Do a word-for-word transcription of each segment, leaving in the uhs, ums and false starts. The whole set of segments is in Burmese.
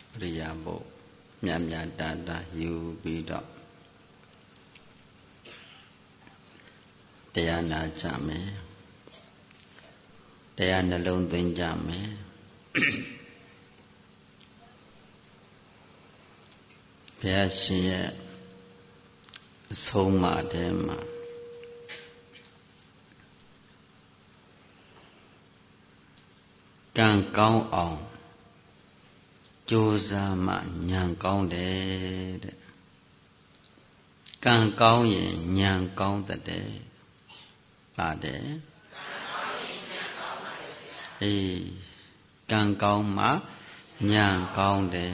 ပရိယာဘုမြတ်မြတ်တာတာယူပြီးတော့တရားနာကြမယ်တရားနှလုံးသွင်းကြမယ်ဘုရားရှင်ရဲ့အဆုံးအမထဲမှာကံကောင်းအောင်ကြိုးစားမှဉာဏ်ကောင်းတယ်တဲ့ကံကောင်းရင်ဉာဏ်ကောင်းတဲ့ပါတယ်အေးကံကောင်းမှဉာဏ်ကောင်းတယ်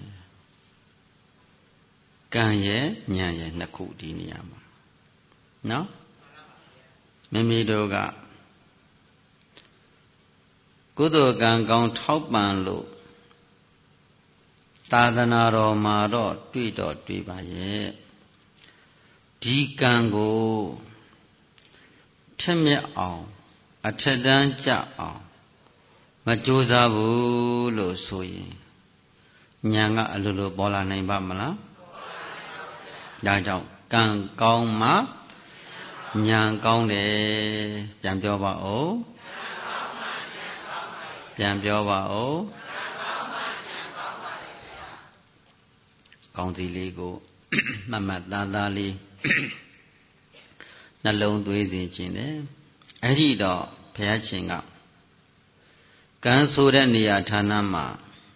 ကံရဲ့ဉာဏ်ရဲ့နှစ်ခုဒီနေရာမှာနော်မိမိတို့ကကုသိုလ်ကံကောင်းထောက်ပံ့လို့သာသနာတော်မှာတော့တွေ့တော့တွေ့ပါရဲ့ဒီကံကိုထက်မြက်အောင်အထက်တန်းကျအောင်မကြိုးစားဘူးလို့ဆိုရင်ဉာဏ်ကအလိုလိုပေါ်လာနိုင်ပါမလားဒါကြောင့်ကံကောင်းမှဉာဏ်ကောင်းတယ်ပြန်ပြောပါဦးပြန်ပြောပါဦးကောင်းစီလေးကိုမှတ်မှတ်သားသားလေးနှလုံးသွင်းစေခြင်းတယ်အဲ့ဒီတော့ဘုရားရှင်ကကံဆိုတဲ့နေရာဌာနမှာ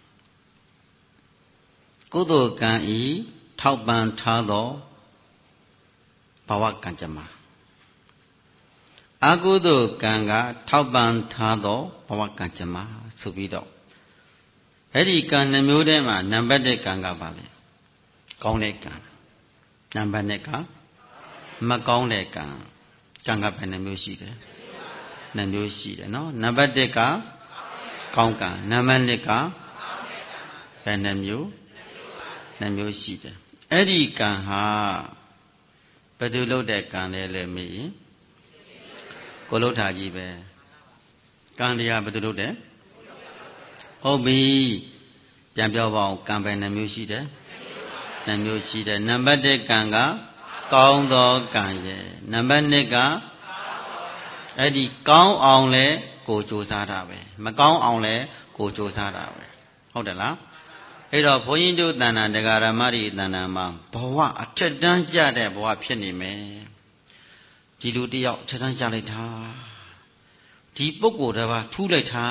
ကုသိုလ်ကံဤထောက်ပံ့ထားသောဘဝကံကြမ္မာအကုသိုလ်ကံကထောက်ပံ့ထားသောဘဝကံကြမ္မာဆိုပြီးတော့အဲ့ဒီကံနှမျိုးထဲမှာနံပါတ်တစ်ကံကပါလေကောင်းတဲ့ကံနံပါတ်နှစ်ကမကောင်းတဲ့ကံကံကဘယ်နှမျိုးရှိတယ်နှမျိုးရှိတယ်နော်နံပါတ်တစ်ကကောင်းကံနံပါတ်နှစ်ကဘယ်နှမျိုးနှမျိုးရှိတယ်အဲ့ဒီကံဟာဘယ်သူလုပ်တဲ့ကံလဲလဲမေးရင်ကိုလုထာကြီးပဲကံတရားဘယ်သူလုပ်တယ်ဟုတ်ပြီပြန်ပြောပါအောင်ကံပဲနှမျိုးရှိတယ်နှမျိုးရှိတယ်နံပါတ်တစ်ကံကကောင်းသောကံရဲ့နံပါတ်နှစ်ကအဲ့ဒီကောင်းအောင်လဲကိုကြိုးစားတာပဲမကောင်းအောင်လဲကိုကြိုးစားတာပဲဟုတ်တယ်လားအဲ့တော့ဘုန်းကြီးတို့တဏ္ဍာတရားဓမ္မတွေတဏ္ဍာမှာဘဝအထက်တန်းကျတဲ့ဘဝဖြစ်နေမယ်ဒီလူတယောက်အထက်တန်းကျလိုက်တာဒီပုဂ္ဂိုလ်တစ်ပါးထူးလိုက်တာ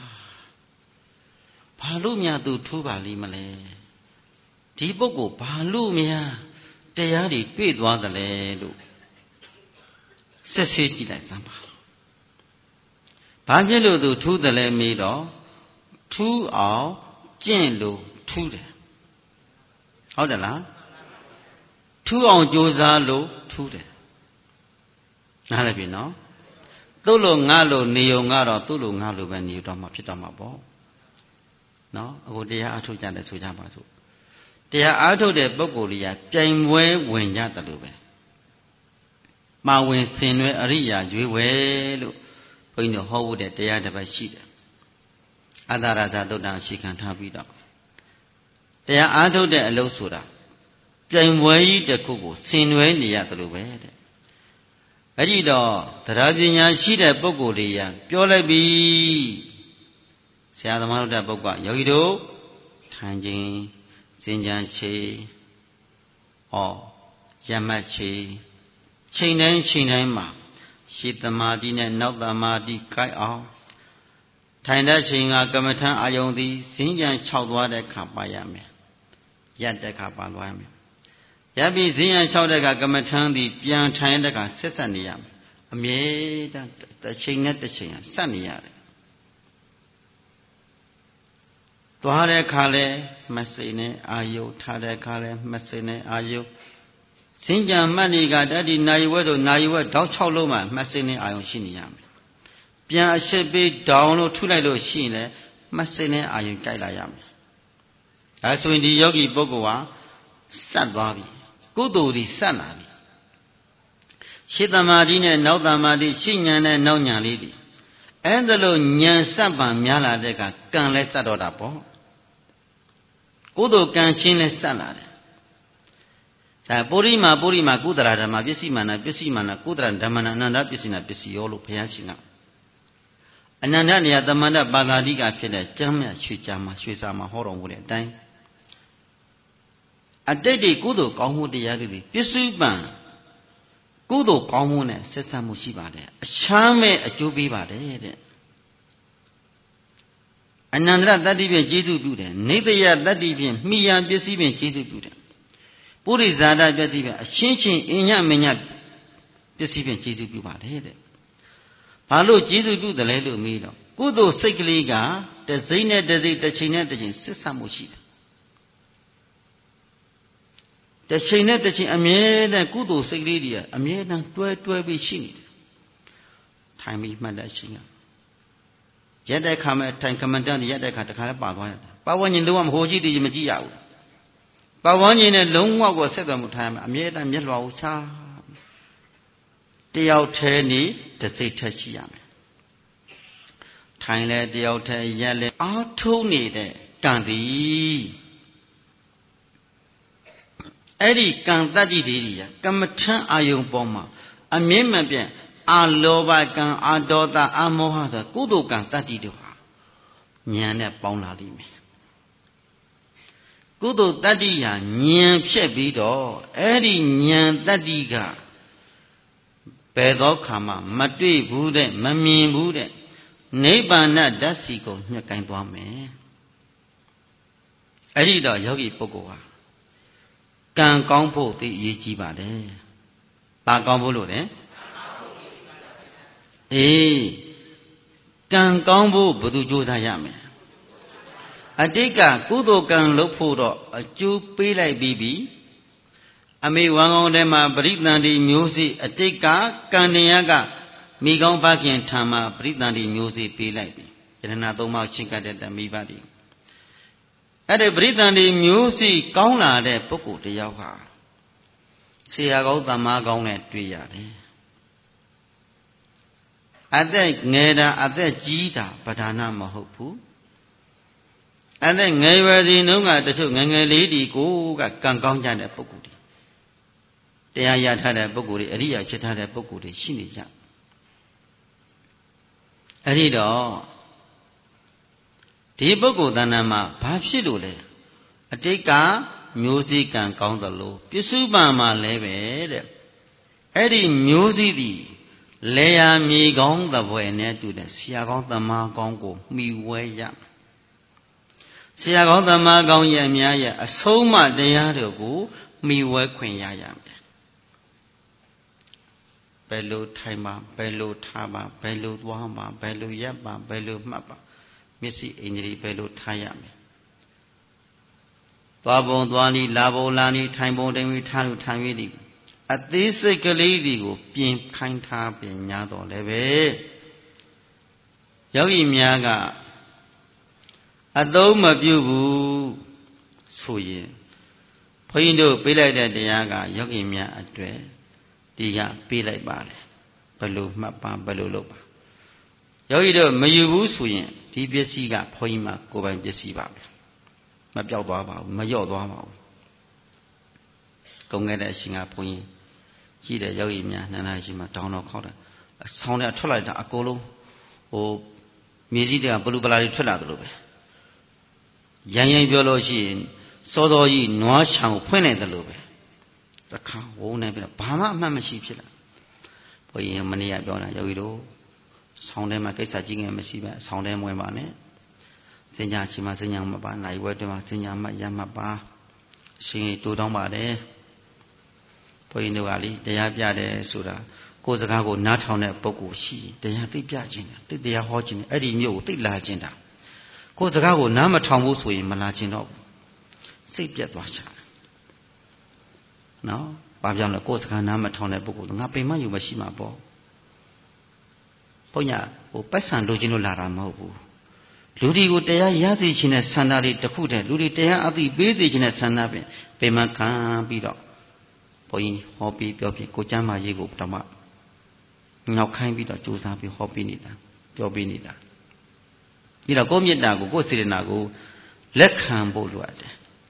ဘာလို့များသူထူးပါလိမ့်မလဲဒီပုဂ္ဂိုလ်ဘာလို့များတရားတွေတွေ့သွားသလဲလို့ဆက်ဆေးကြည့်လိုက်စမ်းပါဘာဖြစ်လို့သူထူးတယ်လဲမေးတော့ထူးအောင်ကျင့်လို့ထူးတယ်ဟုတ်တယ်လားထူးအောင်ကြိုးစားလို့ထူးတယ်နားလည်ပြီနော်သူ့လိုငါလိုနေုံကတော့သူ့လိုငါလိုပဲနေတော့မှဖြစ်တော့မှာပေါ့နော်အခုတရားအားထုတ်ကြတယ်ဆိုကြပါစို့တရားအားထုတ်တဲ့ပုဂ္ဂိုလ်ကြီးကပြိုင်ပွဲဝင်ရတယ်လို့ပဲမှာဝင်ဆင်နွယ်အရိယာရွေးဝဲလို့ဘုန်းကြီးတို့ဟောဖို့တဲ့တရားတစ်ပတ်ရှိတယ်အတ္တရာဇသုတ္တံရှိခံထားပြီးတော့တရားအားထုတ်တဲ့အလုပ်ဆိုတာပြိုင်ပွဲကြီးတစ်ခုကိုဆင်နွယ်နေရတယ်လို့ပဲတဲ့အဲ့ဒီတော့တရားပညာရှိတဲ့ပုဂ္ဂိုလ်တွေကပြောလိုက်ပြီဆရာသမားတို့တဲ့ပုဂ္ဂိုလ်ယောဂီတို့ထိုင်ခြင်းစင်ကြံချေဟောရမတ်ချေချိန်တိုင်းချိန်တိုင်းမှာရှေ့သမာဓိနဲ့နောက်သမာဓိကိုက်အောင်ထိုင်တဲ့ချိန်ကကမ္မထံအာယုံသည်စင်ကြံခြောက်သွားတဲ့အခါပါရမယ်ရက်တဲ့အခါပါသွားရမယ်ရပ်ပြီးစင်ကြံခြောက်တဲ့အခါကမ္မထံသည်ပြန်ထိုင်တဲ့အခါဆက်ဆက်နေရမယ်အမြဲတမ်းတစ်ချိန်နဲ့တစ်ချိန်ကဆက်နေရတယ်သွားတဲ့အခါလဲမစိနဲ့အာယုထားတဲ့အခါလဲမစိနဲ့အာယုစင်ကြံမှတ်နေကတတိနာယဝဲဆိုနာယဝဲတောက်၆လုံးမှမစိနဲ့အာယုရှိနေရမယ်ပြန်အရှိပေးဒေါင်လို့ထုလိုက်လို့ရှိရင်လဲမစိနဲ့အာယုကြိုက်လာရမယ်အဲဆိုရင်ဒီယောဂီပုဂ္ဂိုလ်ဟာစက်သွားပြီကုသိုလ်ဒီစက်လာပြီရှေ့သမာဓိနဲ့နောက်သမာဓိရှေ့ဉာဏ်နဲ့နောက်ဉာဏ်လေးဒီအဲ့ဒါလို့ဉာဏ်စက်ပံများလာတဲ့ကကံလဲစက်တော့တာပေါ့ကုသိုလ်ကံချင်းနဲ့စက်လာတယ်ဒါပုရိမာပုရိမာကုသရာဓမ္မပစ္စည်းမာနပစ္စည်းမာနကုသရာဓမ္မနာအနန္တပစ္စည်းနာပစ္စည်းရောလို့ဘုရားရှင်ကအနန္တနေယသမန္တပါဠိကဖြစ်တဲ့ကျမ်းမြတ်ရွှေကြမှာရွှေစာမှာဟောတော်မူတဲ့အတိုင်းအတိတ်ဒီကုသိုလ်ကောင်းမှုတရားတွေပစ္စုပန်ကုသိုလ်ကောင်းမှုနဲ့ဆက်ဆက်မှုရှိပါတယ်အချမ်းမဲ့အကျိုးပေးပါတယ်တဲ့အနန္တရတတ္တိဖြင့်ကျေးဇူးပြုတယ်နေတယတတ္တိဖြင့်မိယာပစ္စည်းဖြင့်ကျေးဇူးပြုတယ်ပုရိဇာတပစ္စည်းဖြင့်အရှင်းချင်းအညမညပစ္စည်းဖြင့်ကျေးဇူးပြုပါတယ်တဲ့ဘာလို့ကျေးဇူးပြုတယ်လဲလို့မေးတော့ကုသိုလ်စိတ်ကလေးကတစိမ့်နဲ့တစိမ့်တစ်ချိန်နဲ့တစ်ချိန်ဆက်ဆက်မှုရှိတယ်တစ်ချိန်နဲ့တစ်ချိန်အမြဲတမ်းကုသိုလ်စိတ်ကလေးတွေကအမြဲတမ်းတွဲတွဲပြီးရှိနေတယ်ထိုင်ပြီးမှတ်တဲ့အချိန်ကရက်တဲ့ခါမဲ့ထိုင်ကမ္မန္တန်ရက်တဲ့ခါတခါလဲပါသွားရတယ်ပါဝန်းကျင်လုံးဝမဟိုကြည့်တည်မကြည့်ရဘူးပါဝန်းကျင်နဲ့လုံးဝကိုဆက်သွယ်မှုထားရမယ်အမြဲတမ်းမျက်လွှာကိုချတယောက်ထဲနေတစ်စိတ်ထက်ရှိရမယ်ထိုင်လဲတယောက်ထဲရက်လဲအားထုတ်နေတဲ့ကံသည်အဲ့ဒီကံတတ္တိတွေကကမ္မထံအာယုံပေါ်မှာအမြင့်မပြတ်အာလောဘကံအာဒေါသအာမောဟဆိုကုသိုလ်ကံတတ္တိတို့ဟာဉာဏ်နဲ့ပေါင်းလာလိမ့်မယ်ကုသိုလ်တတ္တိဟာဉာဏ်ဖြည့်ပြီးတော့အဲ့ဒီဉာဏ်တတ္တိကဘယ်သောခါမှမတွေ့ဘူးတဲ့မမြင်ဘူးတဲ့နိဗ္ဗာန်ဓာတ်စီကိုညှက်ကိုင်းသွားမယ်အဲ့ဒီတော့ယောဂီပုဂ္ဂိုလ်ဟာကံကောင်းဖို့သိအရေးကြီးပါတယ်။ဘာကောင်းဖို့လို့လဲ။အေးကံကောင်းဖို့ဘယ်သူကြိုးစားရမလဲ။အတိတ်ကကုသိုလ်ကံလုပ်ဖို့တော့အကျိုးပေးလိုက်ပြီးပြီ။အမေဝမ်းကောင်းထဲမှာပရိသန္တိမျိုးစေ့အတိတ်ကကံတရားကမိကောင်းဖခင်ထံမှာပရိသန္တိမျိုးစေ့ပေးလိုက်ပြီ။ယရဏသုံးပါးချင်းကတဲ့တမိဘတိအဲ့ဒီပရိသန္တိမျိုးစီကောင်းလာတဲ့ပုဂ္ဂိုလ်တယောက်ဟာဆရာကောင်းသမားကောင်းနဲ့တွေ့ရတယ်အသက်ငယ်တာအသက်ကြီးတာပဓာနမဟုတ်ဘူးအသက်ငယ်ရွယ်စဉ်တုန်းကတချို့ငယ်ငယ်လေးဒီကိုကကံကောင်းကြတဲ့ပုဂ္ဂိုလ်တွေတရားရထားတဲ့ပုဂ္ဂိုလ်တွေအရိယာဖြစ်ထားတဲ့ပုဂ္ဂိုလ်တွေရှိနေကြအဲ့ဒီတော့ဒီပုဂ္ဂိုလ်တဏ္ဍာမှာဘာဖြစ်လို့လဲအတိတ်ကမျိုးစည်းကံကောင်းသလိုပစ္စုပန်မှာလည်းပဲတဲ့အဲ့ဒီမျိုးစည်းသည်လေယာမြေကောင်းသဖွယ်နဲ့တူတဲ့ဆရာကောင်းသမားကောင်းကိုမှီဝဲရဆရာကောင်းသမားကောင်းရဲ့အများရဲ့အဆုံးအမတရားတို့ကိုမှီဝဲခွင့်ရရမယ်ဘယ်လိုထိုင်ပါဘယ်လိုထားပါဘယ်လိုသွားပါဘယ်လိုရပ်ပါဘယ်လိုမှတ်ပါမျက်စိအိန္ဒြေဘယ်လိုထားရမလဲသွားပုံသွားနည်းလာပုံလာနည်းထိုင်ပုံတိုင်ပြီးထားလို့ထိုင်ရည်အသေးစိတ်ကလေးတွေကိုပြင်ခိုင်းထားပြင်ညာတော့လည်းပဲယောဂီများကအသုံးမပြုဘူးဆိုရင်ဘုန်းကြီးတို့ပေးလိုက်တဲ့တရားကယောဂီများအတွက်ဒီကပေးလိုက်ပါတယ်ဘယ်လိုမှတ်ပါဘယ်လိုလုပ်ပါယောဂီတို့မယူဘူးဆိုရင်ဒီပစ္စည်းကဘုန်းကြီးမှာကိုယ်ပိုင်ပစ္စည်းပါပဲမပြောက်သွားပါဘူးမလျော့သွားပါဘူးကုန်ခဲ့တဲ့အရှင်ကဘုန်းကြီးကြည့်တဲ့ယောဂီများနှစ်နာရီရှိမှတောင်းတော့ခေါက်တယ်ဆောင်းတဲ့ထွက်လိုက်တာအကုန်လုံးဟိုမြေကြီးတွေကဘလူပလာတွေထွက်လာသလိုပဲရိုင်းရိုင်းပြောလို့ရှိရင်စောစောကြီးနွားချံကိုဖွင့်နေတယ်လို့ပဲတခါဝုန်းနေပြီဘာမှအမှတ်မရှိဖြစ်လာဘုန်းကြီးမနေ့ကပြောတာယောဂီတို့ဆောင်းထဲမှာကိစ္စကြီးငယ်မရှိပဲဆောင်းထဲမဝင်ပါနဲ့စဉ္ညာချင်းမှာစဉ္ညာမပါနိုင်ဝဲတွင်မှာစဉ္ညာမရမှပါရှင်တူတောင်းပါတယ်ဘုန်းကြီးတို့ကလေတရားပြတယ်ဆိုတာကိုယ်စကားကိုနားထောင်တဲ့ပုဂ္ဂိုလ်ရှိတရားသိပြခြင်းတယ်သိတရားဟောခြင်းတယ်အဲ့ဒီမျိုးကိုသိလာခြင်းတာကိုယ်စကားကိုနားမထောင်ဘူးဆိုရင်မလာခြင်းတော့ဘူးစိတ်ပြတ်သွားချတယ်နော်ဘာပြောလဲကိုယ်စကားနားမထောင်တဲ့ပုဂ္ဂိုလ်ငါပိန်မယူမရှိမှာပေါ့ဘုညာဟိုပိုက်ဆံလိုချင်လို့လာတာမဟုတ်ဘူးလူတွေကိုတရားရသိခြင်းနဲ့ဆန္ဒတွေတစ်ခုတည်းလူတွေတရားအသိပေးသိခြင်းနဲ့ဆန္ဒပင်ပေမခံပြီးတော့ဘုန်းကြီးဟောပြီးပြောပြီးကိုကျမ်းမာရေးကိုဓမ္မငေါက်ခိုင်းပြီးတော့ကြိုးစားပြီးဟောပြီးနေတာပြောပြီးနေတာဒီတော့ကိုမေတ္တာကိုကိုစေတနာကိုလက်ခံဖို့လိုအပ်တယ်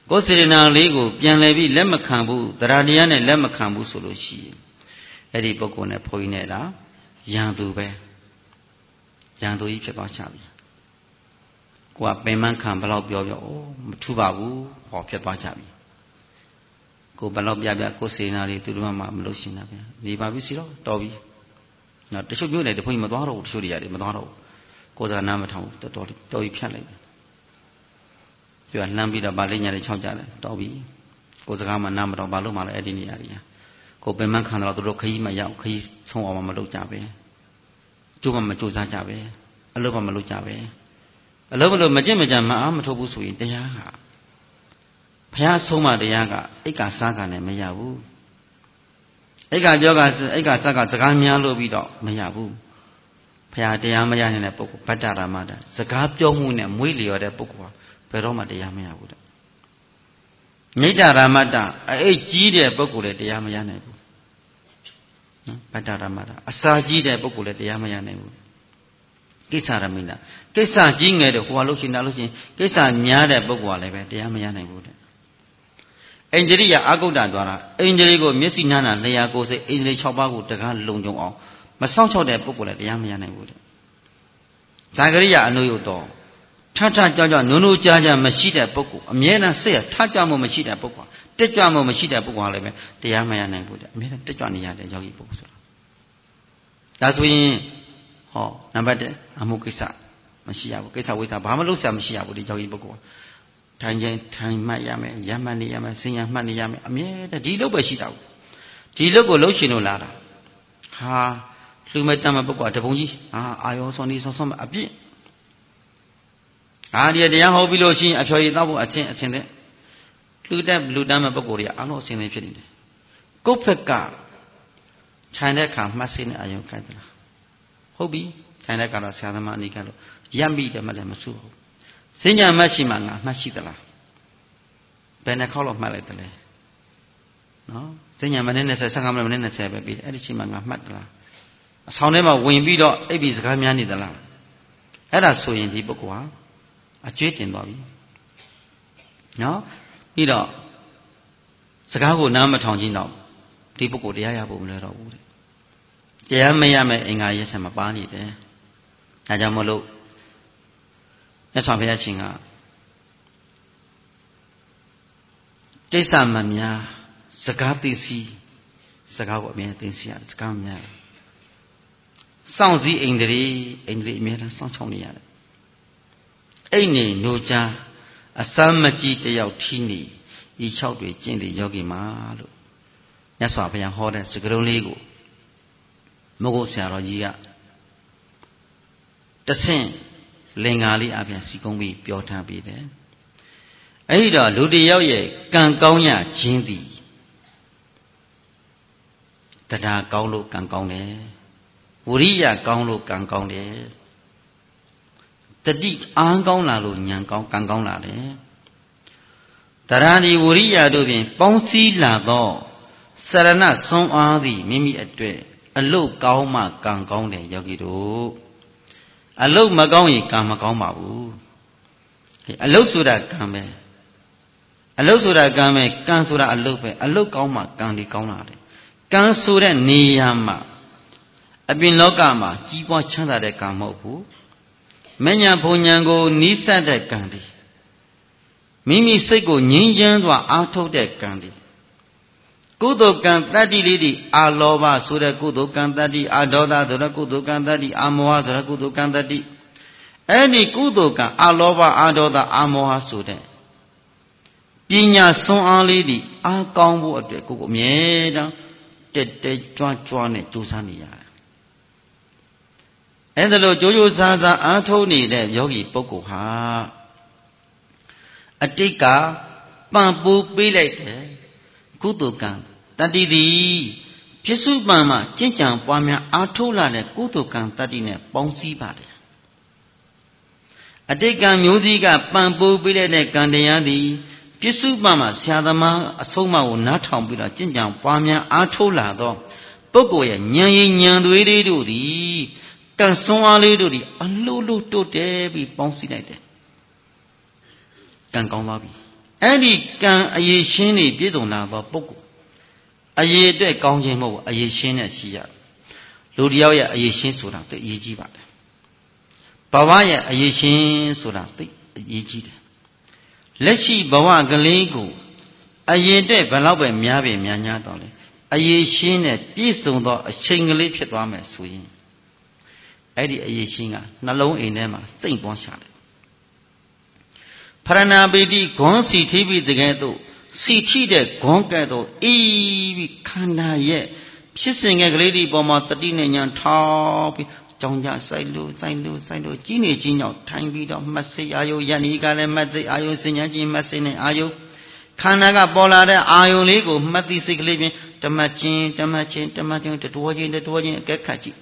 ကိုယ်စေတနာလေးကိုပြန်လဲပြီးလက်မခံဘူးတရားတရားနဲ့လက်မခံဘူးဆိုလို့ရှိရင်အဲ့ဒီပုဂ္ဂိုလ်နဲ့ဘုန်းကြီးနဲ့လားရန်သူပဲရန်သူကြီးဖြစ်သွားချပြီကိုကပင်မခံဘလောက်ပြောပြောအိုးမထူပါဘူးဟောဖြစ်သွားချပြီကိုဘလောက်ပြပြကိုယ်စေတနာလေးသူတို့မှမလို့ရှင်းတာဗျာနေပါပြီစီတော့တော်ပြီနော်တချို့မျိုးနဲ့တဘုန်းကြီးမသွားတော့ဘူးတချို့တွေရတယ်မသွားတော့ဘူးကိုယ်စကားနားမထောင်ဘူးတော်တော်တော်ကြီးဖြတ်လိုက်သူကလှမ်းပြီးတော့ဗာလိညာတွေခြောက်ကြတယ်တော်ပြီကိုယ်စကားမှနားမထောင်ဘာလို့မှလည်းအဲ့ဒီနေရာကြီးကိုပင်မခံတော့သူတို့ခရီးမရောက်ခရီးဆုံးအောင်မလုပ်ကြပဲကျိုးမမကြိုးစားကြပဲအလုပ်မမလုပ်ကြပဲအလုပ်မလုပ်မကြင့်မကြံမအားမထုတ်ဘူးဆိုရင်တရားကဘုရားဆုံးမတရားကအိတ်ကစားကနဲ့မရဘူးအိတ်ကပြောကအိတ်ကစားကစကားများလို့ပြီးတော့မရဘူးဘုရားတရားမရနိုင်တဲ့ပုဂ္ဂိုလ်ဗတ္တရာမတာစကားပြောမှုနဲ့မွေးလျော်တဲ့ပုဂ္ဂိုလ်ဟာဘယ်တော့မှတရားမရဘူးတဲ့ညိတ္တရာမတာအိတ်ကြီးတဲ့ပုဂ္ဂိုလ်လည်းတရားမရနိုင်ဘူးနော်ဗတ္တရာမတာအစာကြီးတဲ့ပုဂ္ဂိုလ်လည်းတရားမရနိုင်ဘူးကိစ္စရမိနာကိစ္စကြီးငယ်တော့ဟိုကလို့ရှိရင်ဒါလို့ရှိရင်ကိစ္စများတဲ့ပုဂ္ဂိုလ်ကလည်းပဲတရားမရနိုင်ဘူးတဲ့အိန္ဒြိယအာဂုတ္တသွားတာအိန္ဒြိကိုမျက်စိနားနာလျှာကိုယ်စိတ်အိန္ဒြိ၆ပါးကိုတကားလုံခြုံအောင်မစောင့်ချောက်တဲ့ပုဂ္ဂိုလ်လည်းတရားမရနိုင်ဘူးတဲ့ဇာဂရိယအနုယုတ်တော်ထထကြောက်ကြောက်နုံနုံကြားကြားမရှိတဲ့ပုဂ္ဂိုလ်အမြဲတမ်းစိတ်ထကြွမှုမရှိတဲ့ပုဂ္ဂိုလ်တက်ကြွမှုမရှိတဲ့ပုဂ္ဂိုလ်ကလည်းပဲတရားမရနိုင်ဘူးတဲ့အမြဲတမ်းတက်ကြွနေရတဲ့ယောဂီပုဂ္ဂိုလ်ဆိုတာဒါဆိုရင်ဟောနံပါတ်တစ်အမှုကိစ္စမရှိရဘူးကိစ္စဝိသဘာမှလုပ်ဆရာမရှိရဘူးဒီယောဂီပုဂ္ဂိုလ်ထိုင်ချင်းထိုင်မှတ်ရမယ်ရမှတ်နေရမယ်စင်ရမှတ်နေရမယ်အမြဲတမ်းဒီလုပ်ပဲရှိတာဘူးဒီလုပ်ကိုလုပ်ရှင်လို့လာတာဟာလူမဲ့တမ်းမဲ့ပုဂ္ဂိုလ်တပုံကြီးအာအာယောဆောနေဆောဆောမဲ့အပြည့်အာဒီတရားဟောပြီးလို့ရှိရင်အဖျော်ရည်တောက်ဖို့အချင်းအချင်းတဲ့လူတက်လူတမ်းမဲ့ပုဂ္ဂိုလ်တွေအားလုံးအစဉ်သင်ဖြစ်နေတယ်ကိုယ့်ဘက်ကထိုင်တဲ့အခါမှတ်စိနဲ့အာယုံခိုက်သလားဟုတ်ပြီထိုင်တဲ့အခါတော့ဆရာသမားအနိကလို့ရပ်မိတယ်မှလည်းမဆူဘူးစဉ္ညာမှတ်ရှိမှငါမှတ်ရှိသလားဘယ်နှခေါက်လောက်မှတ်လိုက်တယ်လဲနော်စဉ္ညာမိနစ်20 15မိနစ်မိနစ်20ပဲပြီးတယ်အဲ့ဒီချိန်မှာငါမှတ်သလားအဆောင်ထဲမှာဝင်ပြီးတော့အိပ်ပြီးစကားများနေသလားအဲ့ဒါဆိုရင်ဒီပုဂ္ဂိုလ်ဟာအကျွေးတင်သွားပြီနော်ပြီးတော့စကားကိုနားမထောင်ချင်းတော့ဒီပုဂ္ဂိုလ်တရားရဖို့မလွယ်တော့ဘူးတဲ့တရားမရမဲ့အင်္ဂါရက်ထမှာပါနေတယ်ဒါကြောင့်မလို့မြတ်စွာဘုရားရှင်ကကိစ္စမများစကားသိစီစကားကိုအမြဲသိစီရတယ်စကားမများစောင့်စည်းအိန္ဒြေအိန္ဒြေအမြဲတမ်းစောင့်ချောင်းနေရတယ်အိတ်နေနိုချာအစမ်းမကြီးတယောက်ထီးနေဤ၆တွေကျင့်တယ်ယောဂီမှာလို့မြတ်စွာဘုရားဟောတဲ့စကားလုံးလေးကိုမဟုတ်ဆရာတော်ကြီးကတဆင့်လင်္ကာလေးအပြင်စီကုံးပြီးပြောထားပြီးတယ်အဲ့ဒီတော့လူတယောက်ရဲ့ကံကောင်းရခြင်းသည်တရားကောင်းလို့ကံကောင်းတယ်ဝိရိယကောင်းလို့ကံကောင်းတယ်တတိအားကောင်းလာလို့ဉာဏ်ကောင်းကံကောင်းလာတယ်တရားဒီဝိရိယတို့ဖြင့်ပေါင်းစည်းလာသောစရဏဆွမ်းအားသည်မိမိအတွက်အလုတ်ကောင်းမှကံကောင်းတယ်ယောဂီတို့အလုတ်မကောင်းရင်ကံမကောင်းပါဘူးအလုတ်ဆိုတာကံပဲအလုတ်ဆိုတာကံပဲကံဆိုတာအလုတ်ပဲအလုတ်ကောင်းမှကံဒီကောင်းလာတယ်ကံဆိုတဲ့နေရာမှာအပြင်လောကမှာကြီးပွားချမ်းသာတဲ့ကံမဟုတ်ဘူးမဉ္ဇဉ်ဘုံဉဏ်ကိုနီးစပ်တဲ့ကံဒီမိမိစိတ်ကိုငြိမ်းချမ်းစွာအားထုတ်တဲ့ကံဒီကုသိုလ်ကံတတ္တိလေးဒီအာလောဘဆိုတဲ့ကုသိုလ်ကံတတ္တိအာဒေါသဆိုတဲ့ကုသိုလ်ကံတတ္တိအာမောဟဆိုတဲ့ကုသိုလ်ကံတတ္တိအဲ့ဒီကုသိုလ်ကံအာလောဘအာဒေါသအာမောဟဆိုတဲ့ပညာစွမ်းအားလေးဒီအားကောင်းဖို့အတွက်ကိုယ်ကိုအမြဲတမ်းတက်တက်ကြွကြွနဲ့ကြိုးစားနေရတယ်အဲ့ဒါလို့ကြိုးကြိုးစားစားအားထုတ်နေတဲ့ယောဂီပုဂ္ဂိုလ်ဟာအတိတ်ကပံ့ပိုးပေးလိုက်တယ်ကုသိုလ်ကံတတ္တိသည်ပြစ္ဆုတ်ပံမှာကျင့်ကြံပွားများအားထုတ်လာတဲ့ကုသိုလ်ကံတတ္တိနဲ့ပေါင်းစည်းပါတယ်အတိတ်ကံမျိုးစည်းကပံ့ပိုးပေးလိုက်တဲ့ကံတရားသည်ပြစ္ဆုတ်ပံမှာဆရာသမားအဆုံးအမကိုနားထောင်ပြီးတော့ကျင့်ကြံပွားများအားထုတ်လာတော့ပုဂ္ဂိုလ်ရဲ့ဉာဏ်ရည်ဉာဏ်သွေးလေးတို့သည်ကံစွမ်းအားလေးတို့သည်အလိုလိုတိုးတယ်ပြီးပေါင်းစည်းလိုက်တယ်ကံကောင်းသွားပြီအဲ့ဒီကံအရေးရှင်းနေပြည့်စုံလာသောပုဂ္ဂိုလ်အရေးအတွက်ကောင်းခြင်းမဟုတ်ဘူးအရေးရှင်းနဲ့ရှိရလူတယောက်ရဲ့အရေးရှင်းဆိုတာသိအရေးကြီးပါတယ်ဘဝရဲ့အရေးရှင်းဆိုတာသိအရေးကြီးတယ်လက်ရှိဘဝကလေးကိုအရေးအတွက်ဘယ်လောက်ပဲများပဲများများတော့လေအရေးရှင်းနဲ့ပြည့်စုံသောအချိန်ကလေးဖြစ်သွားမယ်ဆိုရင်အဲ့ဒီအရေးရှင်းကနှလုံးအိမ်ထဲမှာစိတ်ပွားရှာတယ်ဖရဏာပိတိဂွန်စီထိပြီးတကယ်တော့စီထိတဲ့ဂွန်ကဲ့သို့အေးပြီးခန္ဓာရဲ့ဖြစ်စဉ်ငယ်ကလေးဒီပေါ်မှာတတိနဲ့ညာထောက်ပြီးကြောင်ကြဆိုင်လို့ဆိုင်လို့ဆိုင်လို့ကြီးနေကြီးညောက်ထိုင်ပြီးတော့မှတ်စိတ်အာယုယဏီကလည်းမှတ်စိတ်အာယုစဉ္ညာကြီးမှတ်စိတ်နဲ့အာယုခန္ဓာကပေါ်လာတဲ့အာယုလေးကိုမှတ်သိစိတ်ကလေးဖြင့်ဓမ္မချင်းဓမ္မချင်းဓမ္မချင်းတတော်ချင်းတတော်ချင်းအကဲခတ်ကြည့်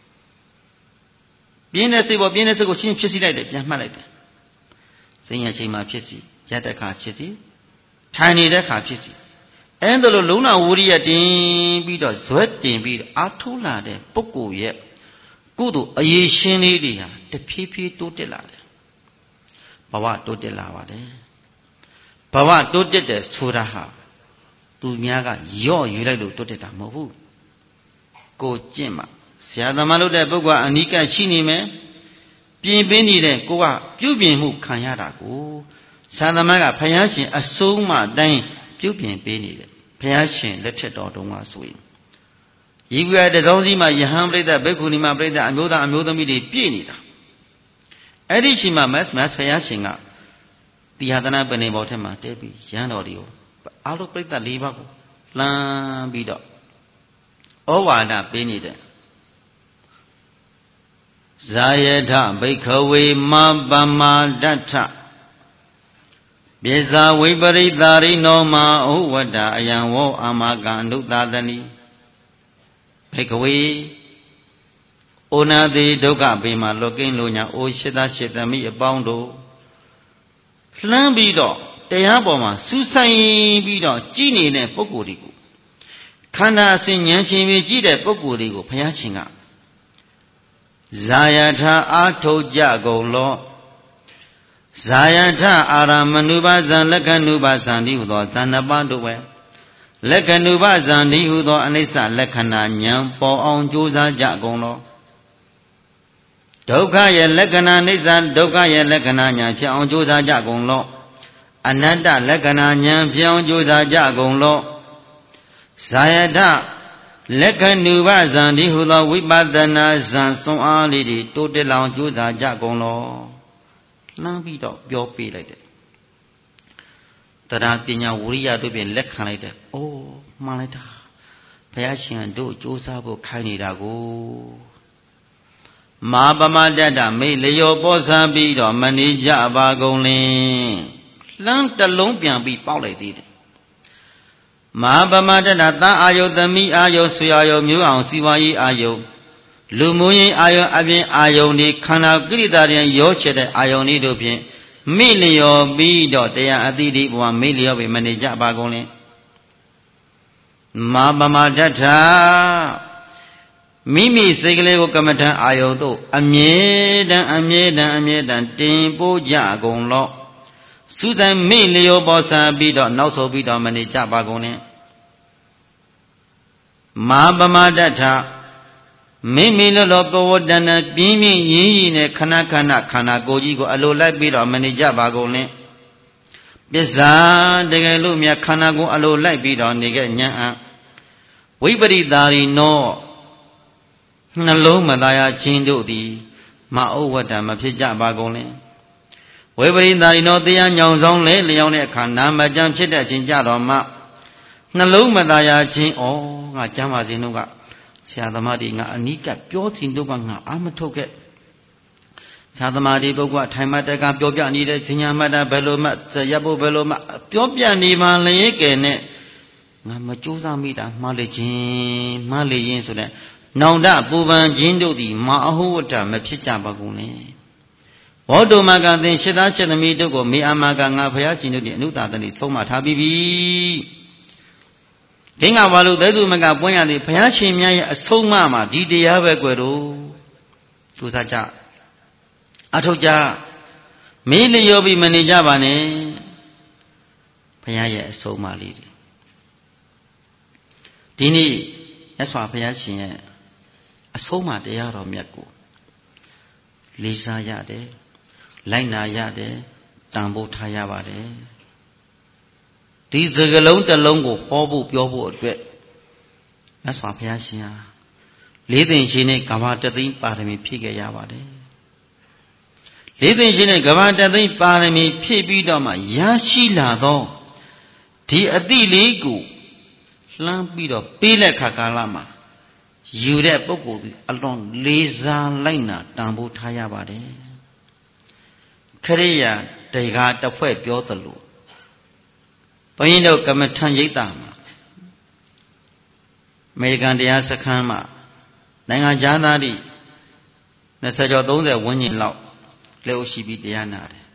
ပြင်းတဲ့စိတ်ပေါ်ပြင်းတဲ့စိတ်ကိုချင်းဖြစ်စီလိုက်တယ်ပြန်မှတ်လိုက်တယ်စဉ္ညာချိန်မှာဖြစ်စီရတဲ့ခါဖြစ်စီထိုင်နေတဲ့ခါဖြစ်စီအဲ့ဒါလိုလုံးဝဝိရိယတင်ပြီးတော့ဇွဲတင်ပြီးတော့အာထုလာတဲ့ပုဂ္ဂိုလ်ရဲ့ကုသိုလ်အရေးရှင်းလေးတွေဟာတဖြည်းဖြည်းတိုးတက်လာတယ်ဘဝတိုးတက်လာပါတယ်ဘဝတိုးတက်တယ်ဆိုတာဟာသူများကရော့ယူလိုက်လို့တိုးတက်တာမဟုတ်ဘူးကိုကျင့်မှဆရာသမားလုပ်တဲ့ပုဂ္ဂိုလ်ကအနိကရှိနေမယ်ပြင်ပင်းနေတဲ့ကိုကပြုပြင်မှုခံရတာကိုဆရာသမားကဘုရားရှင်အဆုံးမတိုင်းပြုပြင်ပေးနေတယ်ဘုရားရှင်လက်ထက်တော်တုန်းကဆိုရင်ဤဝရတသောစီမှာယဟန်ပရိသတ်ဘိက္ခုနီမပရိသတ်အမျိုးသားအမျိုးသမီးတွေပြည့်နေတာအဲ့ဒီချိန်မှာမတ်မတ်ဘုရားရှင်ကတိဟာသနာပဏိဘောထက်မှာတဲပြီးရဟန်းတော်တွေကိုအာလုပရိသတ်၄ပါးကိုလှမ်းပြီးတော့ဩဝါဒပေးနေတဲ့ဇာယထဘိက္ခဝေမပမဒဋ္ဌပြေဇာဝိပရိသာရိနောမဩဝတ္တအယံဝောအာမကံအနုသာသနိဘိက္ခဝေဩနာတိဒုက္ခပေမှာလွတ်ကင်းလို့ညာအိုရှိသရှိသမိအပေါင်းတို့လှမ်းပြီးတော့တရားပေါ်မှာစူးစိုက်ပြီးတော့ကြည်နေတဲ့ပုဂ္ဂိုလ်တွေကိုခန္ဓာအစဉ်ဉာဏ်ရှင်ပြီးကြည်တဲ့ပုဂ္ဂိုလ်တွေကိုဘုရားရှင်ကဇာယထအာထုတ်ကြကုန်လောဇာယထအာရမဏုပါဇံလက္ခဏုပါဇံတိဟုသောဇာနပတို့ပဲလက္ခဏုပါဇံတိဟုသောအနိစ္စလက္ခဏာဉာဏ်ပေါ်အောင်ကြိုးစားကြကုန်လောဒုက္ခရဲ့လက္ခဏာနိစ္စဒုက္ခရဲ့လက္ခဏာဉာဏ်ဖြစ်အောင်ကြိုးစားကြကုန်လောအနတ္တလက္ခဏာဉာဏ်ဖြစ်အောင်ကြိုးစားကြကုန်လောဇာယထလက္ခဏုပဇံတိဟုသောဝိပဿနာဇံစွမ်းအားလေးတွေတိုးတက်လောင်ကြိုးစားကြကုန်လောလှမ်းပြီးတော့ပြောပေးလိုက်တယ်တရားပညာဝိရိယတို့ဖြင့်လက်ခံလိုက်တယ်အိုးမှန်လိုက်တာဘုရားရှင်တို့ကြိုးစားဖို့ခိုင်းနေတာကိုမာပမတ္တမိတ်လျောပေါ်စားပြီးတော့မနေကြပါကုန်လင်လှမ်းတလုံးပြန်ပြီးပေါက်လိုက်သေးတယ်မဟာပမတ္တသာအာယုသမီးအာယုဆွေအာယုမျိုးအောင်စီဝါရေးအာယုလူမှုရေးအာယုအပြင်အာယုဒီခန္ဓာကိရိတာတွေရောချတဲ့အာယုန်ဤတို့ဖြင့်မိလျော်ပြီးတော့တရားအတိတိဘဝမိလျော်ပြီးမနေကြပါကုန်လင်မဟာပမတ္တမိမိစိတ်ကလေးကိုကမ္မထံအာယုတို့အမြဲတမ်းအမြဲတမ်းအမြဲတမ်းတင်ပို့ကြကုန်လောစူးစိုက်မိလျော်ပေါ်စားပြီးတော့နောက်ဆုတ်ပြီးတော့မနေကြပါကုန်နဲ့မဟာပမတ္တမိမိလောလောပဝတ္တနာပြင်းပြင်းရင်းရင်းနဲ့ခဏခဏခန္ဓာကိုယ်ကြီးကိုအလိုလိုက်ပြီးတော့မနေကြပါကုန်နဲ့ပစ္စာတကယ်လို့မြတ်ခန္ဓာကိုယ်အလိုလိုက်ပြီးတော့နေခဲ့ညာအဝိပရိသာရိနောနှလုံးမသားရခြင်းတို့သည်မဩဝတ္တမဖြစ်ကြပါကုန်နဲ့ဝိပရိသာရိနောတရားညောင်ဆောင်လဲလျောင်းတဲ့အခါနာမကျမ်းဖြစ်တဲ့အချိန်ကြတော့မှနှလုံးမသားရခြင်းဩငါကျမ်းပါစဉ်တို့ကဆရာသမားတွေငါအနိကပြောစဉ်တို့ကငါအာမထုတ်ခဲ့ဆရာသမားတွေပုဂ္ဂိုလ်ထိုင်မှတက်ကပြောပြနေတဲ့ဇညာမတ္တဘယ်လိုမှရပ်ဖို့ဘယ်လိုမှပြောပြနေမှလျက်ကဲနဲ့ငါမကြိုးစားမိတာမှားလေခြင်းမှားလေရင်ဆိုတဲ့နောင်တပူပန်ခြင်းတို့သည်မအဟုဝတ္တမဖြစ်ကြပါကုန်နဲ့ဘောဓမကသင်ရှစ်သားချက်သမီးတို့ကိုမေအာမကငါဘုရားရှင်တို့၏အနုတာတတိဆုံးမထားပြီးပြီဒင်္ဂဝါလူသဲသူမကပွင့်ရသည်ဘုရားရှင်များရဲ့အဆုံးအမမှာဒီတရားပဲကွယ်တော့သူစားကြအထုတ်ကြမေးလျော်ပြီးမနေကြပါနဲ့ဘုရားရဲ့အဆုံးအမလေးတွေဒီနေ့မြတ်စွာဘုရားရှင်ရဲ့အဆုံးအမတရားတော်မြတ်ကိုလေးစားရတယ်လိုက်နာရတယ်တန်ဖိုးထားရပါတယ်ဒီစကားလုံးတစ်လုံးကိုဟောဖို့ပြောဖို့အတွက်မြတ်စွာဘုရားရှင်ဟာလေးသိင်ရှင်နဲ့ကမ္ဘာတသိန်းပါရမီဖြည့်ခဲ့ရပါတယ်လေးသိင်ရှင်နဲ့ကမ္ဘာတသိန်းပါရမီဖြည့်ပြီးတော့မှရရှိလာသောဒီအတိလေးကိုလှမ်းပြီးတော့ပေးလက်ခါကာလမှာယူတဲ့ပုဂ္ဂိုလ်ဒီအလွန်လေးစားလိုက်နာတန်ဖိုးထားရပါတယ်ခရိယာတေဃာတစ်ဖွဲ့ပြောသလိုဘုန်းကြီးတို့ကမ္မထံရိပ်သာမှာအမေရိကန်တရားစခန်းမှာနိုင်ငံခြားသားတွေနှစ်ဆယ်ကျော်သုံးဆယ်ဝန်းကျင်လောက်လက်ဥရှိပြီးတရားနာတယ်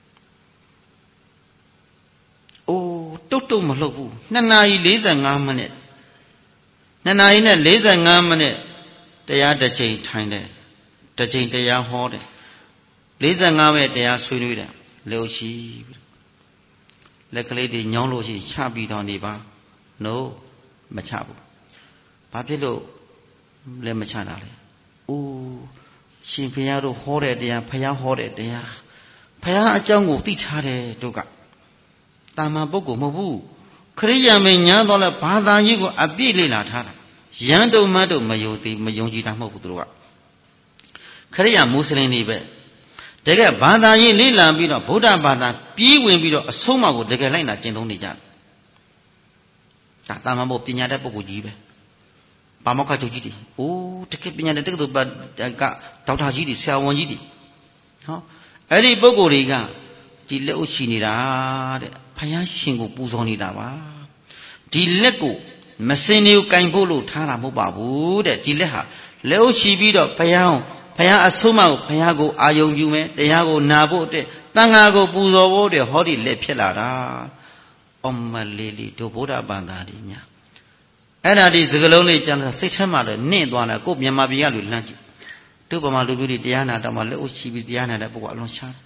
အိုးတုတ်တုတ်မလှုပ်ဘူးနှစ်နာရီလေးဆယ်ငါးမိနစ်နှစ်နာရီနဲ့လေးဆယ်ငါးမိနစ်တရားတစ်ချိန်ထိုင်တယ်တစ်ချိန်တရားဟောတယ်လေးဆယ်ငါးမိနစ်တရားဆွေးနွေးတယ်လက်ဥရှိလက်ကလေးတွေညောင်းလို့ရှိချပြီးတော့နေပါ no မချဘူးဘာဖြစ်လို့လဲမချတာလဲအိုးရှင်ဘုရားတို့ဟောတဲ့တရားဘုရားဟောတဲ့တရားဘုရားအကြောင်းကိုသိထားတယ်တို့ကတာမန်ပုဂ္ဂိုလ်မဟုတ်ဘူးခရိယာမင်းညာတော့လဲဘာသာရေးကိုအပြည့်လေ့လာထားတာရန်တုံမတ်တို့မယုံသေးမယုံကြည်တာမဟုတ်ဘူးတို့ကခရိယာမွတ်စလင်တွေပဲတကယ်ဘာသာရေးလေ့လာပြီးတော့ဗုဒ္ဓဘာသာပြီးဝင်ပြီးတော့အဆုံးအမကိုတကယ်လိုက်နာကျင့်သုံးနေကြတယ်ဒါတာမန်ဘုပညာတတ်ပုဂ္ဂိုလ်ကြီးပဲပါမောက္ခချုပ်ကြီးတွေအိုးတကယ်ပညာတတ်တက္ကသိုလ်ကဒေါက်တာကြီးတွေဆရာဝန်ကြီးတွေဟောအဲ့ဒီပုဂ္ဂိုလ်တွေကဒီလက်ဥရှိနေတာတဲ့ဘုရားရှင်ကိုပူဇော်နေတာပါဒီလက်ကိုမစင်တွေကိုကင်ဖို့လို့ထားတာမဟုတ်ပါဘူးတဲ့ဒီလက်ဟာလက်ဥရှိပြီးတော့ဘုရားဘုရားအဆုံးအမကိုဘုရားကိုအာယုံပြုမယ်တရားကိုနာဖို့အတွက်တန်ခါကိုပူဇော်ဖို့အတွက်ဟောဒီလက်ဖြစ်လာတာအမလေးလေးတို့ဗုဒ္ဓဘာသာတွေများအဲ့ဒါဒီစကလုံးလေးကျန်တဲ့စိတ်ထဲမှာလည်းနင့်သွားတယ်ကိုမြန်မာပြည်ကလူလှမ်းကြည့်တို့ဗမာလူမျိုးတွေတရားနာတော့မှလက်ဥရှိပြီးတရားနာတဲ့ပုဂ္ဂိုလ်အလွန်ရှား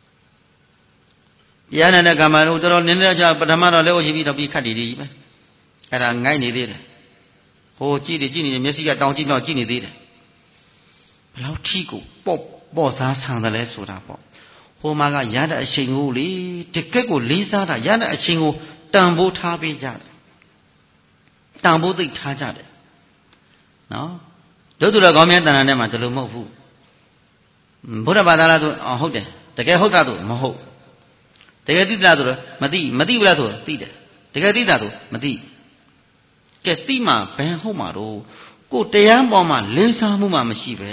တယ်တရားနာတဲ့ကမ္ဘာတို့တော်တော်နည်းနည်းကြာပထမတော့လက်ဥရှိပြီးတော့ပြီးခတ်တည်တည်ကြီးပဲအဲ့ဒါငိုက်နေသေးတယ်ဟိုကြည့်နေကြည့်နေမျက်စိကတောင်ကြည့်မြောက်ကြည့်နေသေးတယ်ဘယ်လောက်ထီကိုပေါ့ပေါ့စားဆန်တယ်လဲဆိုတာပေါ့ဟိုမှာကရတဲ့အချိန်ကိုလေတကက်ကိုလေးစားတာရတဲ့အချိန်ကိုတန်ဖိုးထားပေးကြတယ်တန်ဖိုးသိထားကြတယ်နော်တို့သူတော်ကောင်းများတဏ္ဍာနဲ့မှာဒီလိုမဟုတ်ဘူးဘုရားဘာသာလားဆိုအော်ဟုတ်တယ်တကယ်ဟုတ်တာဆိုမဟုတ်တကယ်သိတာဆိုတော့မသိမသိဘူးလားဆိုသိတယ်တကယ်သိတာဆိုမသိကဲသိမှဘယ်ဟုတ်မှာတော့ကိုတရားပေါ်မှာလေးစားမှုမှမရှိပဲ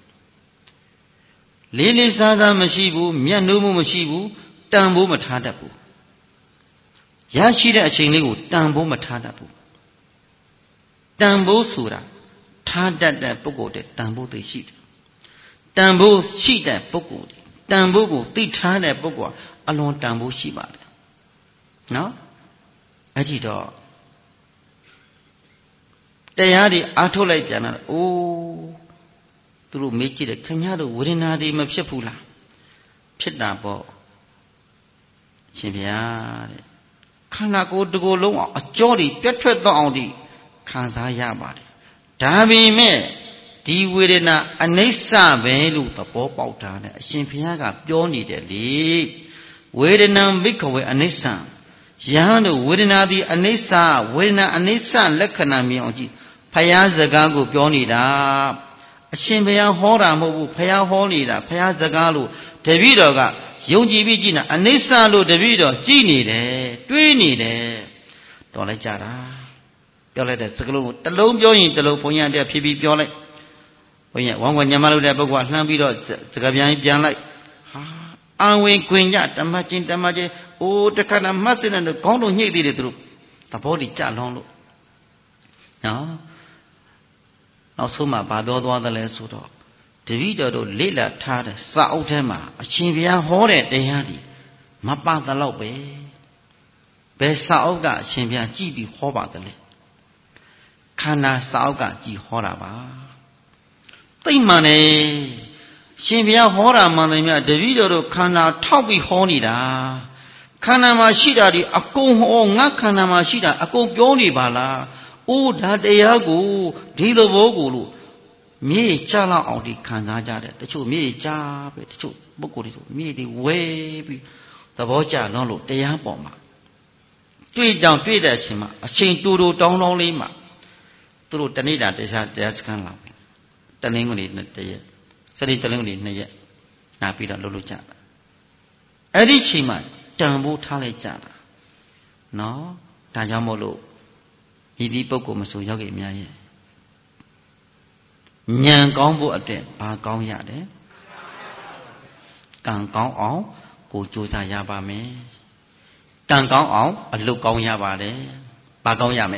လေးလေးစားစားမရှိဘူးမျက်နှိုးမှုမရှိဘူးတန်ဖိုးမထားတတ်ဘူးရရှိတဲ့အချိန်လေးကိုတန်ဖိုးမထားတတ်ဘူးတန်ဖိုးဆိုတာထားတတ်တဲ့ပုဂ္ဂိုလ်တဲ့တန်ဖိုးသိရှိတယ်တန်ဖိုးရှိတဲ့ပုဂ္ဂိုလ်တန်ဖိုးကိုသိထားတဲ့ပုဂ္ဂိုလ်အလွန်တန်ဖိုးရှိပါတယ်နော်အဲ့ဒီတော့တရားတွေအားထုတ်လိုက်ပြန်တော့အိုးသူတို့မေးကြည့်တယ်ခင်ဗျားတို့ဝေဒနာတွေမဖြစ်ဘူးလားဖြစ်တာပေါ့ရှင်ဗျာတဲ့ခန္ဓာကိုယ်တစ်ကိုယ်လုံးအောင်အကြောတွေပြတ်ထွက်တော့အောင်ဒီခံစားရပါတယ်ဒါပေမဲ့ဒီဝေဒနာအနိစ္စပဲလို့သဘောပေါက်တာနဲ့အရှင်ဘုရားကပြောနေတယ်လေဝေဒနာဘိက္ခဝေအနိစ္စယဟန်တို့ဝေဒနာသည်အနိစ္စဝေဒနာအနိစ္စလက္ခဏာမြင်အောင်ကြည့်ဘုရားစကားကိုပြောနေတာအရှင်ဘုရားဟောတာမဟုတ်ဘူးဘုရားဟောနေတာဘုရားစကားလို့တပည့်တော်ကယုံကြည်ပြီးကြည့်နေအနိစ္စလို့တပည့်တော်ကြည်နေတယ်တွေးနေတယ်တော်လိုက်ကြတာပြောလိုက်တဲ့စကလုံးကိုတလုံးပြောရင်တလုံးဘုန်းကြီးတဲ့ဖြည်းဖြည်းပြောလိုက်ဘုန်းကြီးဝမ်းကွယ်ညမလို့တဲ့ပုဂ္ဂိုလ်ကလှမ်းပြီးတော့စကားပြန်ပြန်လိုက်ဟာအံဝင်ခွင်ကြဓမ္မချင်းဓမ္မချင်းအိုးတခါတည်းမှတ်စင်းတဲ့ခေါင်းတို့ညှိသေးတယ်သူတို့သဘောတည်ကြလွန်လို့နော်နောက်ဆုံးမှဘာပြောသွားသလဲဆိုတော့တပည့်တော်တို့လေ့လာထားတဲ့စာအုပ်ထဲမှာအရှင်ဘုရားဟောတဲ့တရားတွေမပါသလောက်ပဲဘယ်စာအုပ်ကအရှင်ဘုရားကြည်ပြီးဟောပါတယ်လဲခန္ဓာစာအုပ်ကကြည်ဟောတာပါသိမှန်တယ်ရှင်ဘုရားဟောတာမှန်တယ်မြတ်တပည့်တော်တို့ခန္ဓာထောက်ပြီးဟောနေတာခ Kanama shida di akong ho nga kanama shida akong pioni bala. O da deyago dilo bogulu. Me chala on di kanza jade. The chu me cha be the chu bokuri me di way. The boja no lo deyaboma. 对讲对的起码，先多多当当里嘛，多多等你俩等下等下看了，等你我哩那等下，这里等你我哩那些，那边的路路讲了，而你起码等不他来讲了，喏，大家莫路，一地不过么说要给咩嘢，人讲不对，把讲呀的，讲讲哦，过做啥呀把咩？ Càng có ổn, lúc con nhà bà đấy, bà con nhà mẹ.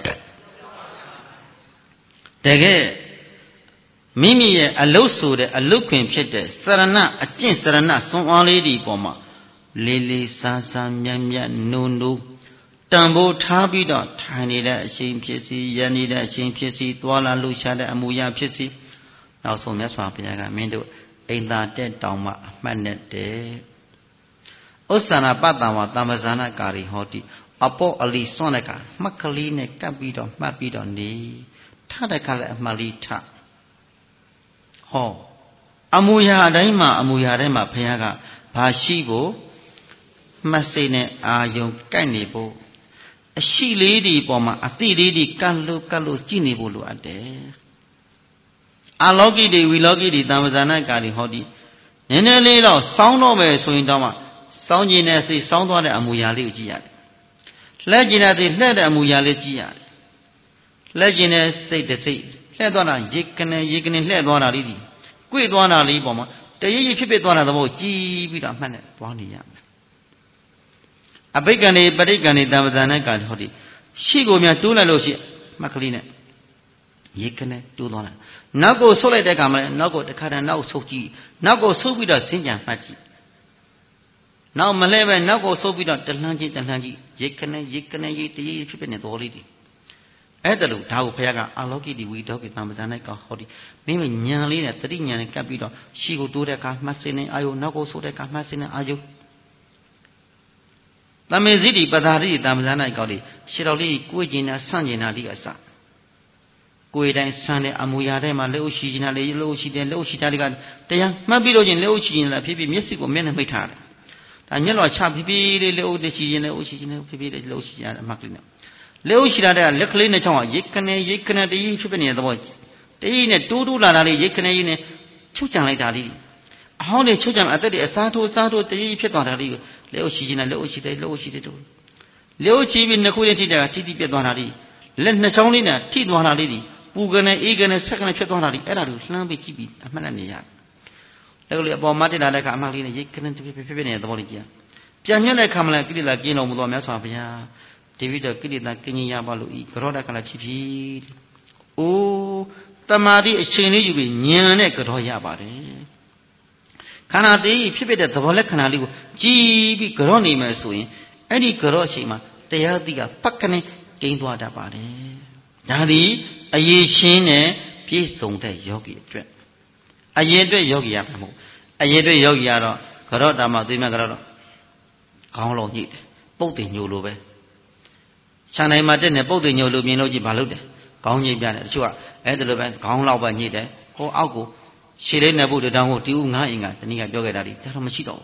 Để cái mimi ở lúc số đấy, ở lúc quyền phết đấy, sarana, ở trên sarana, sống ở đây đi bỏ mà, lê lê sa sa miam miam nu nu, tam bộ tháp đi đó, thay này là xin phết gì, yan này là xin phết gì, toa là lúc xa đấy, amu ya phết gì, nào số mấy số bây giờ mình đâu, anh ta để đào mà, mà nè để. Osana Patawa Tamazana Kari Hoti, Apo Ali Sonaka, Makaline Capido, Mapido Ni, Tadakala Malita. Ho Amuya Daima, Amuya Rema Payaga, Pashibo, Masene Ayo Kanibo, a she lady Boma, a tea lady Kalu Kalu Jinibulu Ade. Alogi de Wilogi de Tamazana Kari Hoti, Nene Lilo, sound of a swing dama. Sound in a say sound on a muyali gia. Legend at the lead a muyali gia. Legend say the say, lead on a jicken and jicken and lead on a lady. Quid one a liboma, the ye pipit one of the boat, gee, we don't manage one yam. A bacon, but a gun, Damazana got hotty. She go me a tuna loshi, Macalina. Jicken, two donor. Now go so like the camera, now go the car and now so gee. Now go so with a singer magic. Now Malay now go so without the langi the langi, Yakana, Yakana, Yiti, Pippin at already. Adalu, Tau Paga, Aloki, the we dog with Namazanaka Hodi, maybe Nyalina, Tadian Capito, she will do the Kamasine, Ayo, Nago so the Kamasine, Ayo. The Mezidi, Badari, Damazana got it, Shirali, Guijina, Sanjina, Diasa. Guidan Sunday, Amuyarema, Leoshina, Leoshi, and Leoshitarigan, the young Mabilo in Leoshina, Pipi, Mexico, men of Mitar. And yellow chap, Pipi, Leo, the China, Oshina, Pipi, Leoshina, Maclina. Leoshina, Leclina, Yikane, Yikana, the Yipini, the boy. They in a two Lari, Yikane in a Chuchan like that. How they Chuchan at the Sato, Sato, the Yipetari, Leoshina, Leoshita, Leoshita. Leochi in the quality there, Titi Pedonari. Let Nacholina, Tidwana lady, Bugana, Egan, second Pedonari, Eradu, Lambi Kibi, a manania. Legally about Martina like a Marina, Yikan to be Pipini at the Voligia. Pianina come like Gila Gino Mudomia, David Gilida Kenya Balu, Groda Calachipi. Oh, Tamadi is changing you in Yane Groya Bari. Canadi, Pipit at the Volecanalu, G. B. Groni Mesui, any Groshima, they are the Pakane, Gain to Adabari. Daddy, a ye shine, peace on the yogi. A year yogi yamu. A year yogi yaro, Karota Mazima Garo. Kaolo need, both in Yulube. Chana Martin, both in Yulubinoji Balude. Kauni Bian, Chua, Edelube, Kaunla Banide, Ko Agu, she didn't about the down to Nainga, the Nia Yogadari, Taramachito.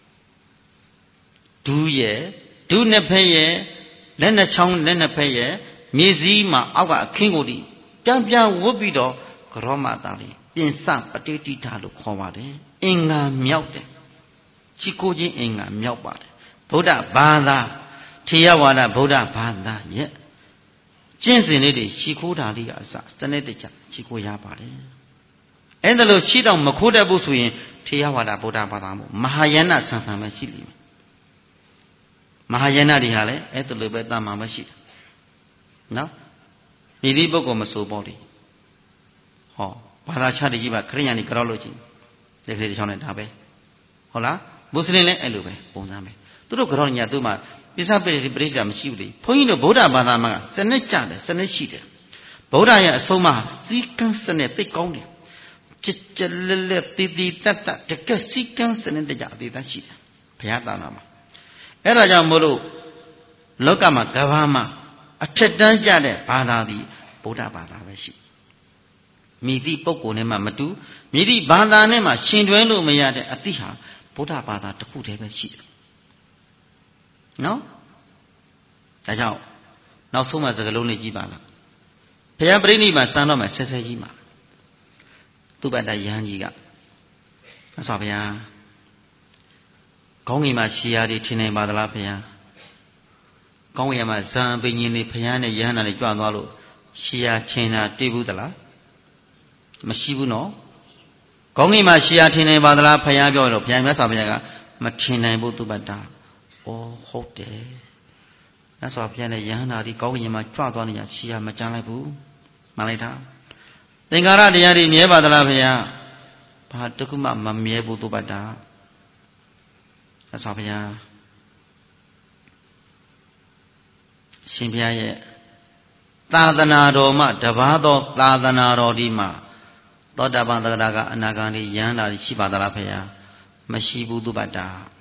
Do ye, do ne paye, then a chong, then a paye, Mizima, Awa, Kingodi, Pian Wubido, Kroma Dali. In some potato talu comade, Inga Miote, Chikoji Inga Miopad, Buddha Banda, Tiawada Buddha Banda, yet. Jensinity, Chikoda Liasa, Staneticha, Chikoya Bade. And the Luchida Makuda Busui, Tiawada Buddha Badamo, Mahayana Santa Masili. Mahayana Dihale, at the Lubeta Mamashit. Now, Milibo Gomaso body. Oh. Pada cari jiwa kerja ni keraloji, lekri di sana dah hola, Muslim le elube, pun sampai. Tu kerja tu mah bisa beri beri jam siuli. Poin itu boda pada mah senet cah, senet sih. Boda ya semua sikan senet tekau ni. Cecel titi tata dekat sikan senet jadi tak sih. Pihak nama. အဲ့ဒါကြောင့်မို့လို့လောကမှာကဘာမှာအထက်တန်းကြတဲ့ဘာသာသည်ဗုဒ္ဓဘာသာပဲရှိမြည်သည့်ပုဂ္ဂိုလ်နဲ့မှမတူမြည်သည့်ဘာသာနဲ့မှရှင်တွဲလို့မရတဲ့အသိဟာဗုဒ္ဓဘာသာတစ်ခုတည်းပဲရှိတယ်နော်ဒါကြောင့်နောက်ဆုံးမှစကားလုံးလေးကြည့်ပါလားဘုရားပြိဋိဘံစံတော်မှာဆဲဆဲကြီးမှာသူပတ္တယဟန်ကြီးကမြတ်စွာဘုရားကောင်းကင်မှာရှေးရည်ထင်နေပါသလားဘုရားကောင်းကင်မှာဇံပင်ကြီးနေဘုရားနဲ့ယဟန်နဲ့ကြွသွားလို့ရှေးရထင်တာတွေ့ဘူးသလားမရှိဘူးနော်ကောင်းကင်မှာရှေးရထင်နေပါသလားဘုရားပြောတော့ဘုရားမြတ်စွာဘုရားကမထင်နိုင်ဘူးသူပတ္တဩဟုတ်တယ်မြတ်စွာဘုရားနဲ့ယဟန်နာဒီကောင်းကင်မှာကြွသွားနေရရှေးရမကြမ်းလိုက်ဘူးမှန်လိုက်တာသင်္ခါရတရားတွေမြဲပါသလားဘုရားဘာတခုမှမမြဲဘူးသူပတ္တမြတ်စွာဘုရားရှင်ဘုရားရဲ့သာသနာတော်မှတပါးသောသာသနာတော်ဒီမှာသောတာပန်သဂရကအနာဂံဒီယန္တာရှိပါသလားဘုရားမရှိဘူးသူပတ္တ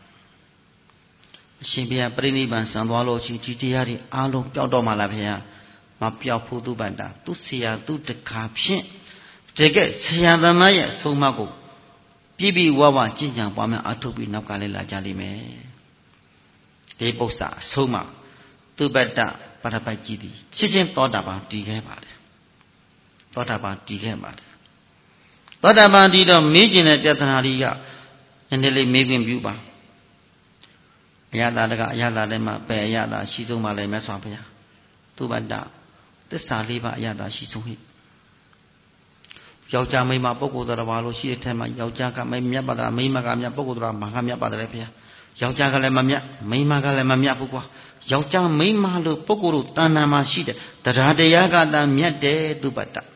အရှင်ဘုရားပြိဋိဘံစံသွားလို့ရှိဒီတရားတွေအားလုံးပျောက်တော့မှလားဘုရားမပျောက်ဘူးသူပတ္တသူဆရာသူတခါဖြင့်တကယ်ဆရာသမားရဲ့အဆုံးအမကိုပြည့်ပြည့်ဝဝကျင့်ကြံပွားများအထုတ်ပြီးနောက်ကလည်းလာကြလိမ့်မယ်ဒီပု္ပ္ပာအဆုံးအမသူပတ္တပရပိုက်ကြီးသည်ချစ်ချင်းသောတာပန်တည်ခဲ့ပါတယ်သောတာပန်တည်ခဲ့ပါတယ်သောတာပန်တည်တော့မေးကျင်တဲ့ပြဿနာကြီးကနည်းနည်းလေးမေးခွင့်ပြုပါအယတာတကအယတာထဲမှာပဲအယတာရှိဆုံးပါလေမြတ်စွာဘုရားသူပတ္တသစ္စာလေးပါအယတာရှိဆုံးဟိယောက်ျားမိန်းမပုဂ္ဂိုလ်တော်ဘာလို့ရှိတဲ့ထဲမှာယောက်ျားကမိမြတ်ပါတာမိန်းမကမြတ်ပုဂ္ဂိုလ်တော်မဟာမြတ်ပါတယ်ဘုရားယောက်ျားကလည်းမမြတ်မိန်းမကလည်းမမြတ်ဘူးကွာယောက်ျားမိန်းမလို့ပုဂ္ဂိုလ်တို့တဏ္ဍာမှာရှိတဲ့တရားတရားကသာမြတ်တယ်သူပတ္တ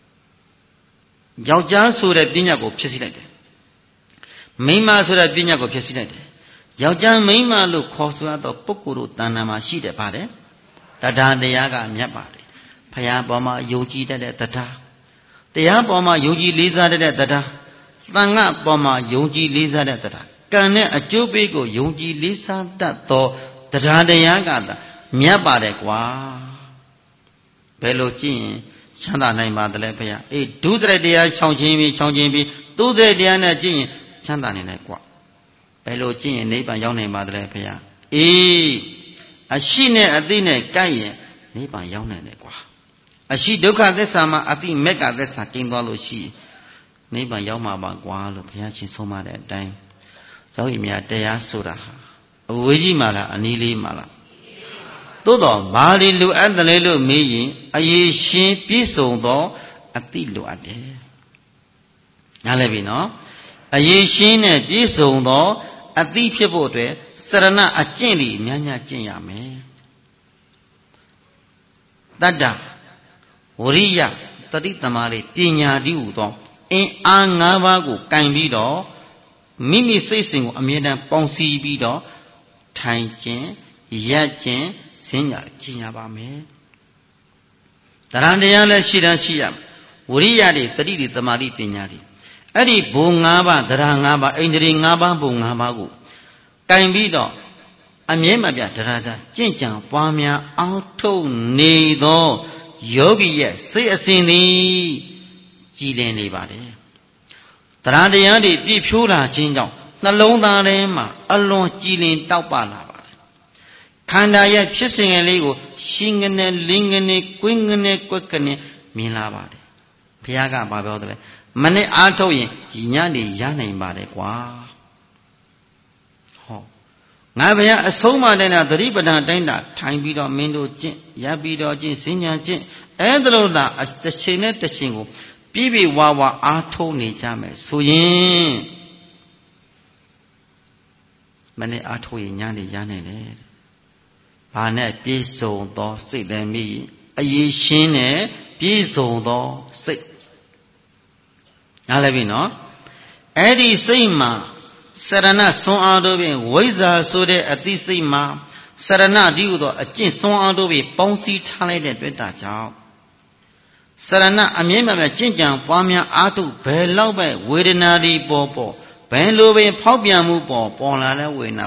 ယောက်ျားဆိုတဲ့ပညာကိုဖြစ်စီလိုက်တယ်မိန်းမဆိုတဲ့ပညာကိုဖြစ်စီလိုက်တယ်ယောက်ျားမိန်းမလို့ခေါ်ဆိုရတော့ပုဂ္ဂိုလ်တို့တဏ္ဍာမှာရှိတယ်ပါတယ်တရားတရားကမြတ်ပါတယ်ဘုရားပေါ်မှာယုံကြည်တတ်တဲ့တရားတရားပေါ်မှာယုံကြည်လေးစားတတ်တဲ့တရားသံဃာပေါ်မှာယုံကြည်လေးစားတဲ့တရားကံနဲ့အကျိုးပေးကိုယုံကြည်လေးစားတတ်သောတရားတရားကသာမြတ်ပါတယ်ကွာဘယ်လိုကြည့်ရင်ချမ်းသာနိုင်ပါသလဲဘုရားအေးဒုစရိုက်တရားချောင်ချင်းပြီးချောင်ချင်းပြီးသူစရိုက်တရားနဲ့ကြည့်ရင်ချမ်းသာနေတယ်ကွာဘယ်လိုကြည့်ရင်နိဗ္ဗာန်ရောက်နိုင်ပါသလဲဘုရားအေးအရှိနဲ့အသိနဲ့ကိုက်ရင်နိဗ္ဗာန်ရောက်နိုင်တယ်ကွာအရှိဒုက္ခသစ္စာမှာအတိမက်ကသစ္စာကျင်းသွားလို့ရှိနိဗ္ဗာန်ရောက်မှာပါကွာလို့ဘုရားရှင်ဆုံးမတဲ့အတိုင်းယောဂီများတရားဆိုတာဟာအဝေးကြီးမှလားအနီးလေးမှလားသို့တော်ဘာတွေလိုအပ်တယ်လဲလို့မေးရင်အရေးရှင်းပြည့်စုံသောအတိလိုအပ်တယ်နားလည်ပြီနော်အရေးရှင်းနဲ့ပြည့်စုံသောအတိဖြစ်ဖို့အတွက်စရဏအကျင့်တွေများများကျင့်ရမယ်တတ္တဝရိယတတိတမာလေးပညာတိဟူသောအင်အား၅ပါးကိုကင်ပြီးတော့မိမိစိတ်စဉ်ကိုအမြဲတမ်းပေါင်းစည်းပြီးတော့ထိုင်ခြင်းရပ်ခြင်းစဉ္ညာကျင့်ရပါမယ်တရားတရားလည်းရှိတန်းရှိရမယ်ဝရိယတွေတတိတွေတမာတိပညာတွေအဲ့ဒီဘုံ၅ပါးတရား၅ပါးအိန္ဒြေ၅ပါးဘုံ၅ပါးကိုကင်ပြီးတော့အမြဲမပြတရားသာကျင့်ကြံပွားများအောင်ထုတ်နေသောယောဂီရဲ့စိတ်အစဉ်သည်ကြည်လင်နေပါတယ်တရားတရားတွေပြည့်ဖြိုးလာခြင်းကြောင့်နှလုံးသားထဲမှာအလွန်ကြည်လင်တောက်ပလာပါတယ်ခန္ဓာရဲ့ဖြစ်စဉ်ကလေးကိုရှင်းငနဲ့လင်းငနဲ့ကွင်းငနဲ့ကွက်ကနေမြင်လာပါတယ်ဘုရားကဘာပြောတယ်လဲမနဲ့အားထုတ်ရင်ညနေရနိုင်ပါတယ်ကွာဟောငါဘုရားအဆုံးမတိုင်းတာသတိပဋ္ဌာန်တိုင်းတာထိုင်ပြီးတော့မင်းတို့ကျင့်ရပ်ပြီးတော့ကျင့်စဉ္ညာကျင့်အဲဒါလို့သာတစ်ချိန်နဲ့တစ်ချိန်ကိုပြည့်ပြည့်ဝဝအားထုတ်နေကြမယ်ဆိုရင်မနဲ့အားထုတ်ရင်ညနေရနိုင်တယ်ဘာနဲ့ပြည့်စုံသောစိတ်လည်းမိအရေးရှင်းနဲ့ပြည့်စုံသောစိတ်နားလည်ပြီနော်အဲ့ဒီစိတ်မှာစရဏဆွမ်းအားတို့ဖြင့်ဝိဇ္ဇာဆိုတဲ့အသိစိတ်မှာစရဏဒီဟုသောအကျင့်ဆွမ်းအားတို့ဖြင့်ပေါင်းစည်းထားလိုက်တဲ့တွေ့တာကြောင့်စရဏအမြဲတမ်းကျင့်ကြံပွားများအားထုတ်ဘယ်လောက်ပဲဝေဒနာတွေပေါ်ပေါ်ဘယ်လိုပဲဖောက်ပြန်မှုပေါ်ပေါ်လာတဲ့ဝေဒနာကို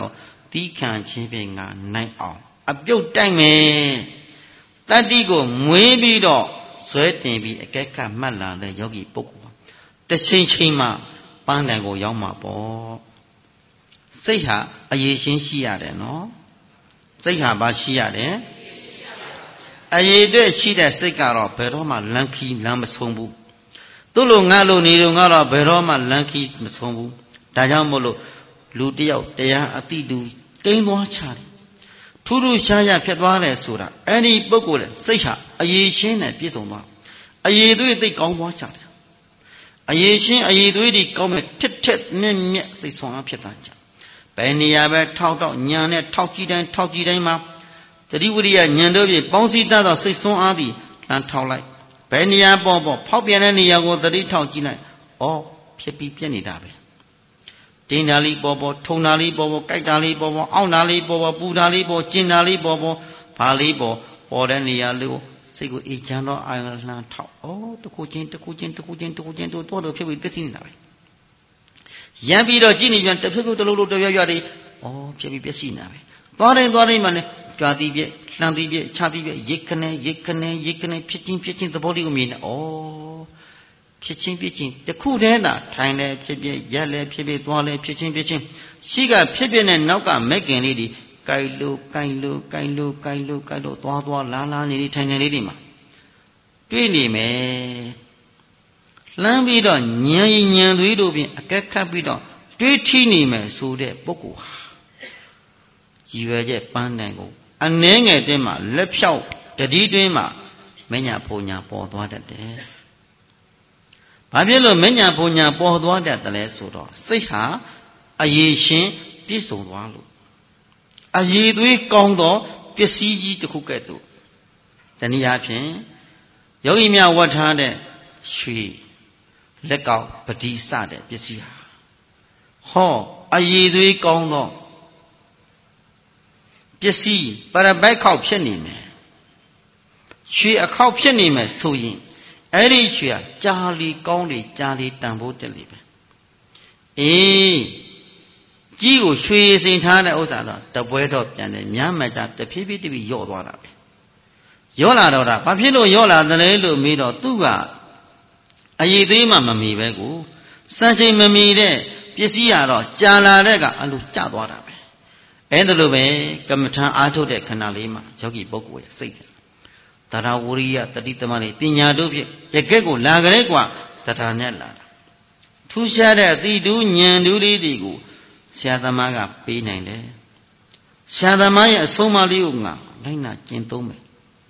တီးခံခြင်းဖြင့်ငါနိုင်အောင်အပြုတ်တိုက်မယ်တတ္တိကိုမွေးပြီးတော့ဆွဲတင်ပြီးအကဲခတ်မှတ်လာတဲ့ယောဂီပုဂ္ဂိုလ်တစ်ချိန်ချိန်မှာပန်းတိုင်ကိုရောက်မှာပေါ့စိတ်ဟာအရေးရှင်းရှိရတယ်နော်စိတ်ဟာဘာရှိရတယ်အရေးအတွက်ရှိတဲ့စိတ်ကတော့ဘယ်တော့မှလမ်းခီးလမ်းမဆုံးဘူးသူ့လိုငါလိုနေတော့ငါတော့ဘယ်တော့မှလမ်းခီးမဆုံးဘူးဒါကြောင့်မို့လို့လူတယောက်တရားအတိတူကိန်းသွားချတယ်ထူးထူးရှားရှားဖြစ်သွားတယ်ဆိုတာအဲ့ဒီပုဂ္ဂိုလ်ရဲ့စိတ်ဟာအရေးရှင်းနဲ့ပြည့်စုံသွားအရေးသွေးသိကောင်းသွားကြတယ်အရေးရှင်းအရေးသွေးဒီကောင်းမဲ့ဖြစ်ဖြစ်မြင့်မြတ်စိတ်ဆောင်အားဖြစ်သွားကြဘယ်နေရာပဲထောက်တော့ညံနဲ့ထောက်ကြည့်တိုင်းထောက်ကြည့်တိုင်းမှာတတိဝိရိယညံတို့ဖြင့်ပေါင်းစည်းတတ်သောစိတ်ဆွမ်းအားသည်လမ်းထောက်လိုက်ဘယ်နေရာပေါ်ပေါ်ဖောက်ပြန်တဲ့နေရာကိုတတိထောက်ကြည့်လိုက်ဩဖြစ်ပြီးပြက်နေတာပဲတင်းတာလေးပေါ်ပေါ်ထုံတာလေးပေါ်ပေါ်ကြိုက်တာလေးပေါ်ပေါ်အောင့်တာလေးပေါ်ပေါ်ပူတာလေးပေါ်ကျင်တာလေးပေါ်ပေါ်ဘာလေးပေါ်ပေါ်တဲ့နေရာလေးကိုစိတ်ကိုအေးချမ်းသောအာရုံလှမ်းထောက်ဩတခုချင်းတခုချင်းတခုချင်းတခုချင်းတို့တော့ဖြစ်ပြီးပြည့်စည်နေတာပဲရံပြီးတော့ကြည့်နေပြန်တစ်ဖြုတ်ဖြုတ်တလုံးလုံးတရွရွတွေဩဖြစ်ပြီးပြည့်စည်နေတာပဲသွားတိုင်းသွားတိုင်းမှလည်းကြွားသည်ပြည့်လှမ်းသည်ပြည့်ခြားသည်ပြည့်ရိတ်ခနဲ့ရိတ်ခနဲ့ရိတ်ခနဲ့ဖြစ်ချင်းဖြစ်ချင်းသဘောလေးကိုမြင်နေဩဖြစ်ချင်းဖြစ်ချင်းတခုတည်းသာထိုင်လဲဖြစ်ဖြစ်ရက်လဲဖြစ်ဖြစ်သွားလဲဖြစ်ချင်းဖြစ်ချင်းရှိကဖြစ်ဖြစ်နဲ့နောက်ကမက်ကင်လေးဒီကြိုက်လို့ကြိုက်လို့ကြိုက်လို့ကြိုက်လို့ကြိုက်လို့သွားသွားလာလာနေနေထိုင်နေလေးတွေမှာတွေ့နေမယ်လှမ်းပြီးတော့ညံရင်ညံသွေးတို့ဖြင့်အကဲခတ်ပြီးတော့တွေးထီးနေမယ်ဆိုတဲ့ပုဂ္ဂိုလ်ဟာရည်ရွယ်ချက်ပန်းတိုင်ကိုအနှဲငယ်တင်းမှာလက်ဖြောက်တတိတွင်းမှာမညာပူညာပေါ်သွားတတ်တယ်။ဘာဖြစ်လို့မညာပူညာပေါ်သွားတတ်တယ်လဲဆိုတော့စိတ်ဟာအရေးရှင်ပြည့်စုံသွားလို့အရေးသွေးကောင်းသောပစ္စည်းကြီးတစ်ခုကဲ့သို့တနည်းအားဖြင့်ယောဂီများဝတ်ထားတဲ့ရွှေလက်ကောက်ပတိစတဲ့ပစ္စည်းဟာဟောအရေးသွေးကောင်းသောပစ္စည်းပရပိုက်ခောက်ဖြစ်နေမယ်ရွှေအခောက်ဖြစ်နေမယ်ဆိုရင်အဲ့ဒီရွှေဟာကြာလီကောင်းလေကြာလီတန်ဖို့တက်လေပဲအေးကြီးကိုရွှေစိန်ထားတဲ့ဥစ္စာတော့တပွဲတော့ပြန်တယ်များမှကြတဖြည်းဖြည်းတဖြည်းယော့သွားတာပဲယော့လာတော့တာဘာဖြစ်လို့ယော့လာသလဲလို့မေးတော့သူကအရေးသေးမှမမီပဲကိုစံချိန်မမီတဲ့ပစ္စည်းကတော့ကြာလာတဲ့ကအလိုကျသွားတာပဲအဲ့ဒါလိုပဲကမ္မထံအားထုတ်တဲ့ခဏလေးမှာယောဂီပုဂ္ဂိုလ်ရဲ့စိတ်တရာဝရိယတတိတမလေးပညာတို့ဖြင့်တကယ့်ကိုလာကြတဲ့ကွာတရားနဲ့လာတာထူးခြားတဲ့အတိတူဉာဏ်တူလေးတွေကိုဆရာသမားကပေးနိုင်တယ်ဆရာသမားရဲ့အဆုံးအမလေးကိုငါလိုက်နာကျင့်သုံးမယ်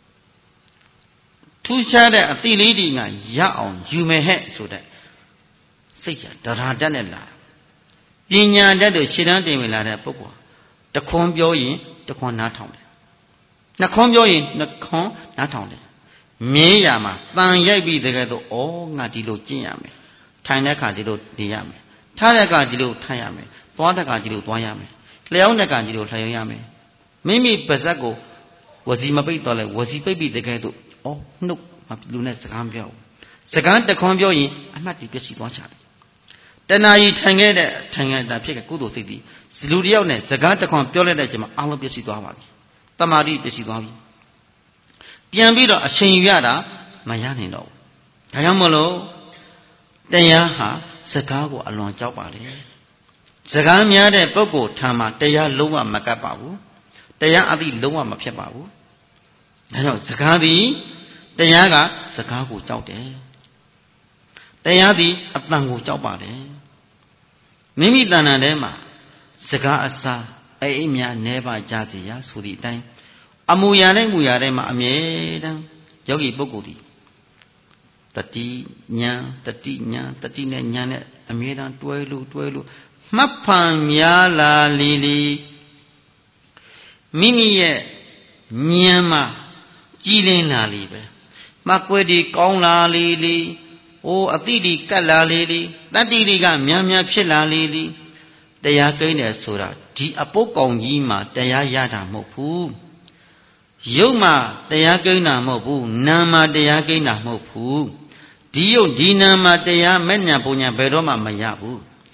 ထူးခြားတဲ့အတိလေးတွေကရအောင်ယူမယ်ဟဲ့ဆိုတဲ့စိတ်ကြတရားတတ်နဲ့လာပညာတတ်တို့ရှင်းတန်းတင်ဝင်လာတဲ့ပုဂ္ဂိုလ်တခွန်းပြောရင်တခွန်းနားထောင်တယ်နှခွန်းပြောရင်နှခွန်းနားထောင်တယ်မြဲရမှာတန်ရိုက်ပြီးတကယ်တော့ဩငါဒီလိုကျင့်ရမယ်ထိုင်တဲ့အခါဒီလိုနေရမယ်ထားတဲ့အခါဒီလိုထိုင်ရမယ်သွားတဲ့အခါဒီလိုသွားရမယ်လျှောင်းတဲ့အခါဒီလိုလျှောင်းရမယ်မိမိပါဇက်ကိုဝစီမပိတ်တော့လဲဝစီပိတ်ပြီးတကယ်တော့ဩနှုတ်လူနဲ့စကားပြောစကားတခွန်းပြောရင်အမှတ်ဒီပျက်စီးသွားချတယ်တဏှာကြီးထိုင်ခဲ့တဲ့ထိုင်ခဲ့တာဖြစ်တဲ့ကုသိုလ်စိတ်ဒီလူတယောက်နဲ့စကားတခွန်းပြောလိုက်တဲ့အချိန်မှာအလုံးပျက်စီးသွားပါပြီတမာတိပျက်စီးသွားပြီပြန်ပြီးတော့အချိန်ယူရတာမရနိုင်တော့ဘူးဒါကြောင့်မလို့တရားဟာစကားကိုအလွန်ကြောက်ပါလေစကားများတဲ့ပုဂ္ဂိုလ်ထာမှာတရားလုံးဝမကပ်ပါဘူးတရားအသိလုံးဝမဖြစ်ပါဘူးဒါကြောင့်စကားသည်တရားကစကားကိုကြောက်တယ်တရားသည်အတန်ကိုကြောက်ပါတယ်မိမိတဏ္ဍာထဲမှာစကားအစားအိမ်များနဲပါကြစေရဆိုသည့်အတိုင်းအမူအရာနဲ့မူအရာထဲမှာအမြဲတမ်းယောဂီပုဂ္ဂိုလ်သည်တတိညာတတိညာတတိနဲ့ညာနဲ့အမြဲတမ်းတွဲလို့တွဲလို့မှတ်ဖန်များလာလီလီမိမိရဲ့ဉာဏ်မှာကြည်လင်လာလီပဲမှတ်ကွယ်ဒီကောင်းလာလီလီအိုအတိဒီကတ်လာလီလီတတ္တိတွေကများများဖြစ်လာလီလီတရားကိန်းတယ်ဆိုတာဒီအပုတ်ကောင်ကြီးမှာတရားရတာမဟုတ်ဘူးရုပ်မှာတရားကိန်းတာမဟုတ်ဘူးနာမ်မှာတရားကိန်းတာမဟုတ်ဘူးဒီရုပ်ဒီနာမ်မှာတရားမဲ့ညာပုံညာဘယ်တော့မှမရဘူး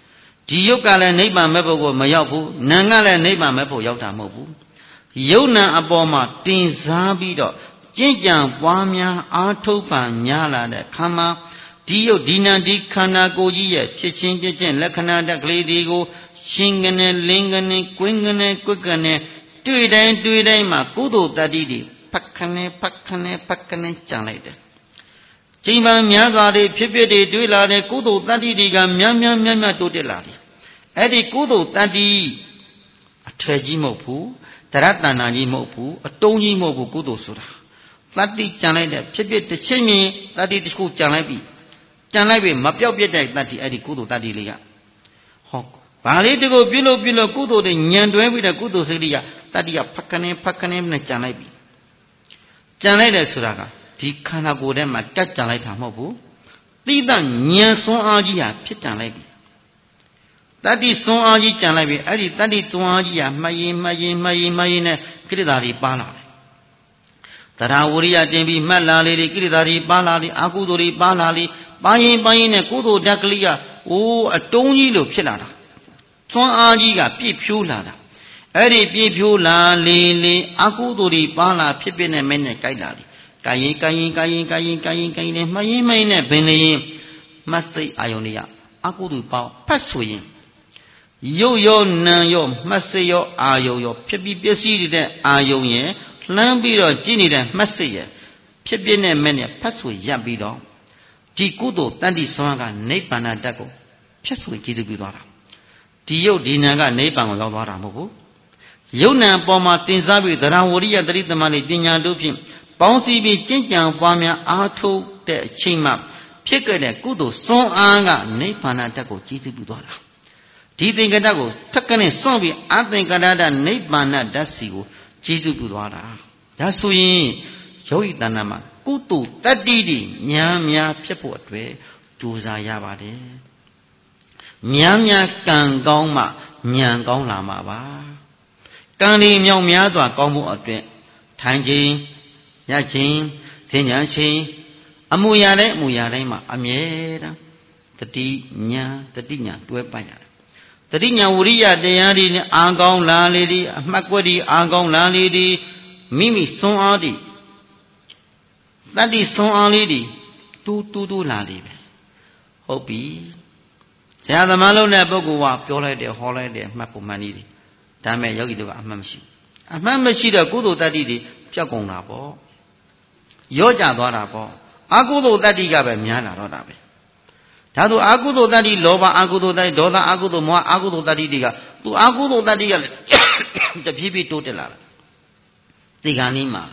ဒီယုတ်ကလည်းနိဗ္ဗာန်မဲ့ဖို့ကိုမရောက်ဘူးနာကလည်းနိဗ္ဗာန်မဲ့ဖို့ရောက်တာမဟုတ်ဘူးယုတ်နံအပေါ်မှာတင်စားပြီးတော့ကျင့်ကြံပွားများအားထုတ်ပံများလာတဲ့ခါမှာဒီယုတ်ဒီနံဒီခန္ဓာကိုယ်ကြီးရဲ့ဖြစ်ချင်းပြည့်ချင်းလက္ခဏာတက်ကလေးတွေကိုရှင်ကနေလင်းကနေကွင်းကနေကွက်ကနေတွေ့တိုင်းတွေ့တိုင်းမှာကုသိုလ်တတ္တိတွေဖက်ခနဲ့ဖက်ခနဲ့ဖက်ခနဲ့ကြံလိုက်တယ်ချိန်ပန်များစွာတွေဖြစ်ဖြစ်တွေတွေ့လာတဲ့ကုသိုလ်တတ္တိတွေကများများများများတိုးတက်လာတယ်အဲ့ဒီကုသိုလ်တတ္တိအထည်ကြီးမဟုတ်ဘူးတရတ္တနာကြီးမဟုတ်ဘူးအတုံးကြီးမဟုတ်ဘူးကုသိုလ်ဆိုတာတတ္တိကြံလိုက်တဲ့ဖြစ်ဖြစ်တစ်ချိန်မြင်တတ္တိတစ်ခုကြံလိုက်ပြီကြံလိုက်ပြီမပြောက်ပြတ်တဲ့တတ္တိအဲ့ဒီကုသိုလ်တတ္တိလေးကဟောဘာလေးတကူပြုလို့ပြုလို့ကုသိုလ်တွေညံတွဲပြီးတဲ့ကုသိုလ်စိတ်တွေကတတ္တိကဖက်ခနဲ့ဖက်ခနဲ့နဲ့ကြံလိုက်ပြီကြံလိုက်တယ်ဆိုတာကဒီခန္ဓာကိုယ်ထဲမှာကတ်ကြံလိုက်တာမဟုတ်ဘူးသိတဉာဏ်စွမ်းအားကြီးဟာဖြစ်ကြံလိုက်ပြီတတ္တိစွမ်းအားကြီးကြံလိုက်ပြီအဲ့ဒီတတ္တိစွမ်းအားကြီးဟာမှတ်ရင်မှတ်ရင်မှတ်ရင်မှတ်ရင်နဲ့ကိရိတာတွေပါလာတယ်တရားဝရိယတင်ပြီးမှတ်လာလေကိရိတာတွေပါလာလေအကုသိုလ်တွေပါလာလေပါရင်ပါရင်နဲ့ကုသိုလ်ဓာတ်ကလေးကအိုးအတုံးကြီးလို့ဖြစ်လာတာစွမ်းအားကြီးကပြည့်ဖြိုးလာတာအဲ့ဒီပြည့်ဖြိုးလာလေလေအကုသိုလ်တွေပါလာဖြစ်ဖြစ်နဲ့မဲနဲ့ကြိုက်လာလေကာယင်ကာယင်ကာယင်ကာယင်ကာယင်ကာယင်နဲ့မှရင်မှရင်နဲ့ဘင်လျင်မစိတ်အာယုန်တွေကအကုသိုလ်ပေါဖတ်ဆိုရင်ရုပ်ရောနာရောမှတ်စိတ်ရောအာယုံရောဖြစ်ပြီးပျက်စီးတဲ့အာယုံရဲ့လှမ်းပြီးတော့ကြည့်နေတဲ့မှတ်စိတ်ရဲ့ဖြစ်ပြနဲ့မဲ့နဲ့ဖတ်ဆိုရပ်ပြီးတော့ဒီကုသိုလ်တတ္တိဆွမ်းကနိဗ္ဗာန်တတ်ကိုဖြတ်ဆိုကျေစုပြုသွားတာဒီယုတ်ဒီနာကနိဗ္ဗာန်ကိုရောက်သွားတာမဟုတ်ဘူးယုတ်နံပေါ်မှာတင်စားပြီးသရဝရိယတတိသမารိပညာတို့ဖြင့်ပေါင်းစည်းပြီးကျင့်ကြံပွားများအားထုတ်တဲ့အချိန်မှဖြစ်ခဲ့တဲ့ကုသိုလ်စွမ်းအားကနိဗ္ဗာန်တတ်ကိုကျေစုပြုသွားတာဒီသင်္ကတကိုဖက်ကနေစွန့်ပြီးအသင်္ကတတနိဗ္ဗာန်ဓာတ်စီကိုကျေစုပြုသွားတာဒါဆိုရင်ယောဂီတဏ္ဍာမှာကုသိုလ်တတ္တိတွေများများဖြစ်ဖို့အတွက်ကြိုးစားရပါတယ်များများကံကောင်းမှဉာဏ်ကောင်းလာမှာပါကံဒီမြောက်များစွာကောင်းဖို့အတွက်ထိုင်ခြင်းရခြင်းဈဉ္ညာခြင်းအမှုရတဲ့အမှုရတိုင်းမှာအမြဲတမ်းတတိညာတတိညာတွဲပတ်ရတယ်တတိညာဝရိယတရားတွေနဲ့အာကောင်းလာလေဒီအမှတ်ကွက်ဒီအာကောင်းလာလေဒီမိမိစွမ်းအားဒီတတ္တိစွမ်းအားလေးဒီတူးတူးတူးလာလေပဲဟုတ်ပြီဆရာသမားလုံးတဲ့ပုဂ္ဂိုလ်ကပြောလိုက်တယ်ဟောလိုက်တယ်မှတ်ဖို့မှန်နေတယ်ဒါမဲ့ယောဂီတို့ကအမှတ်မရှိအမှတ်မရှိတော့ကုသိုလ်တတ္တိတွေပြောက်ကုန်တာပေါ့ရော့ကျသွားတာပေါ့အကုသိုလ်တတ္တိကပဲများလာတော့တာပဲဒါဆိုအာကုသိုလ်တတ္တိလောဘအာကုသိုလ်တတ္တိဒေါသအာကုသိုလ်မောဟအာကုသိုလ်တတ္တိတွေကသူအာကုသိုလ်တတ္တိကလည်းတဖြည်းဖြည်းတိုးတက်လာတယ်ဒီကနေ့မှာ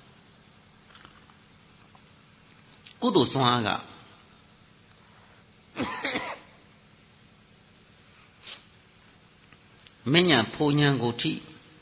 ကုသိုလ်စွမ်းအားကမဉ္ဇဉ်ဖုန်ဉဏ်ကိုထိ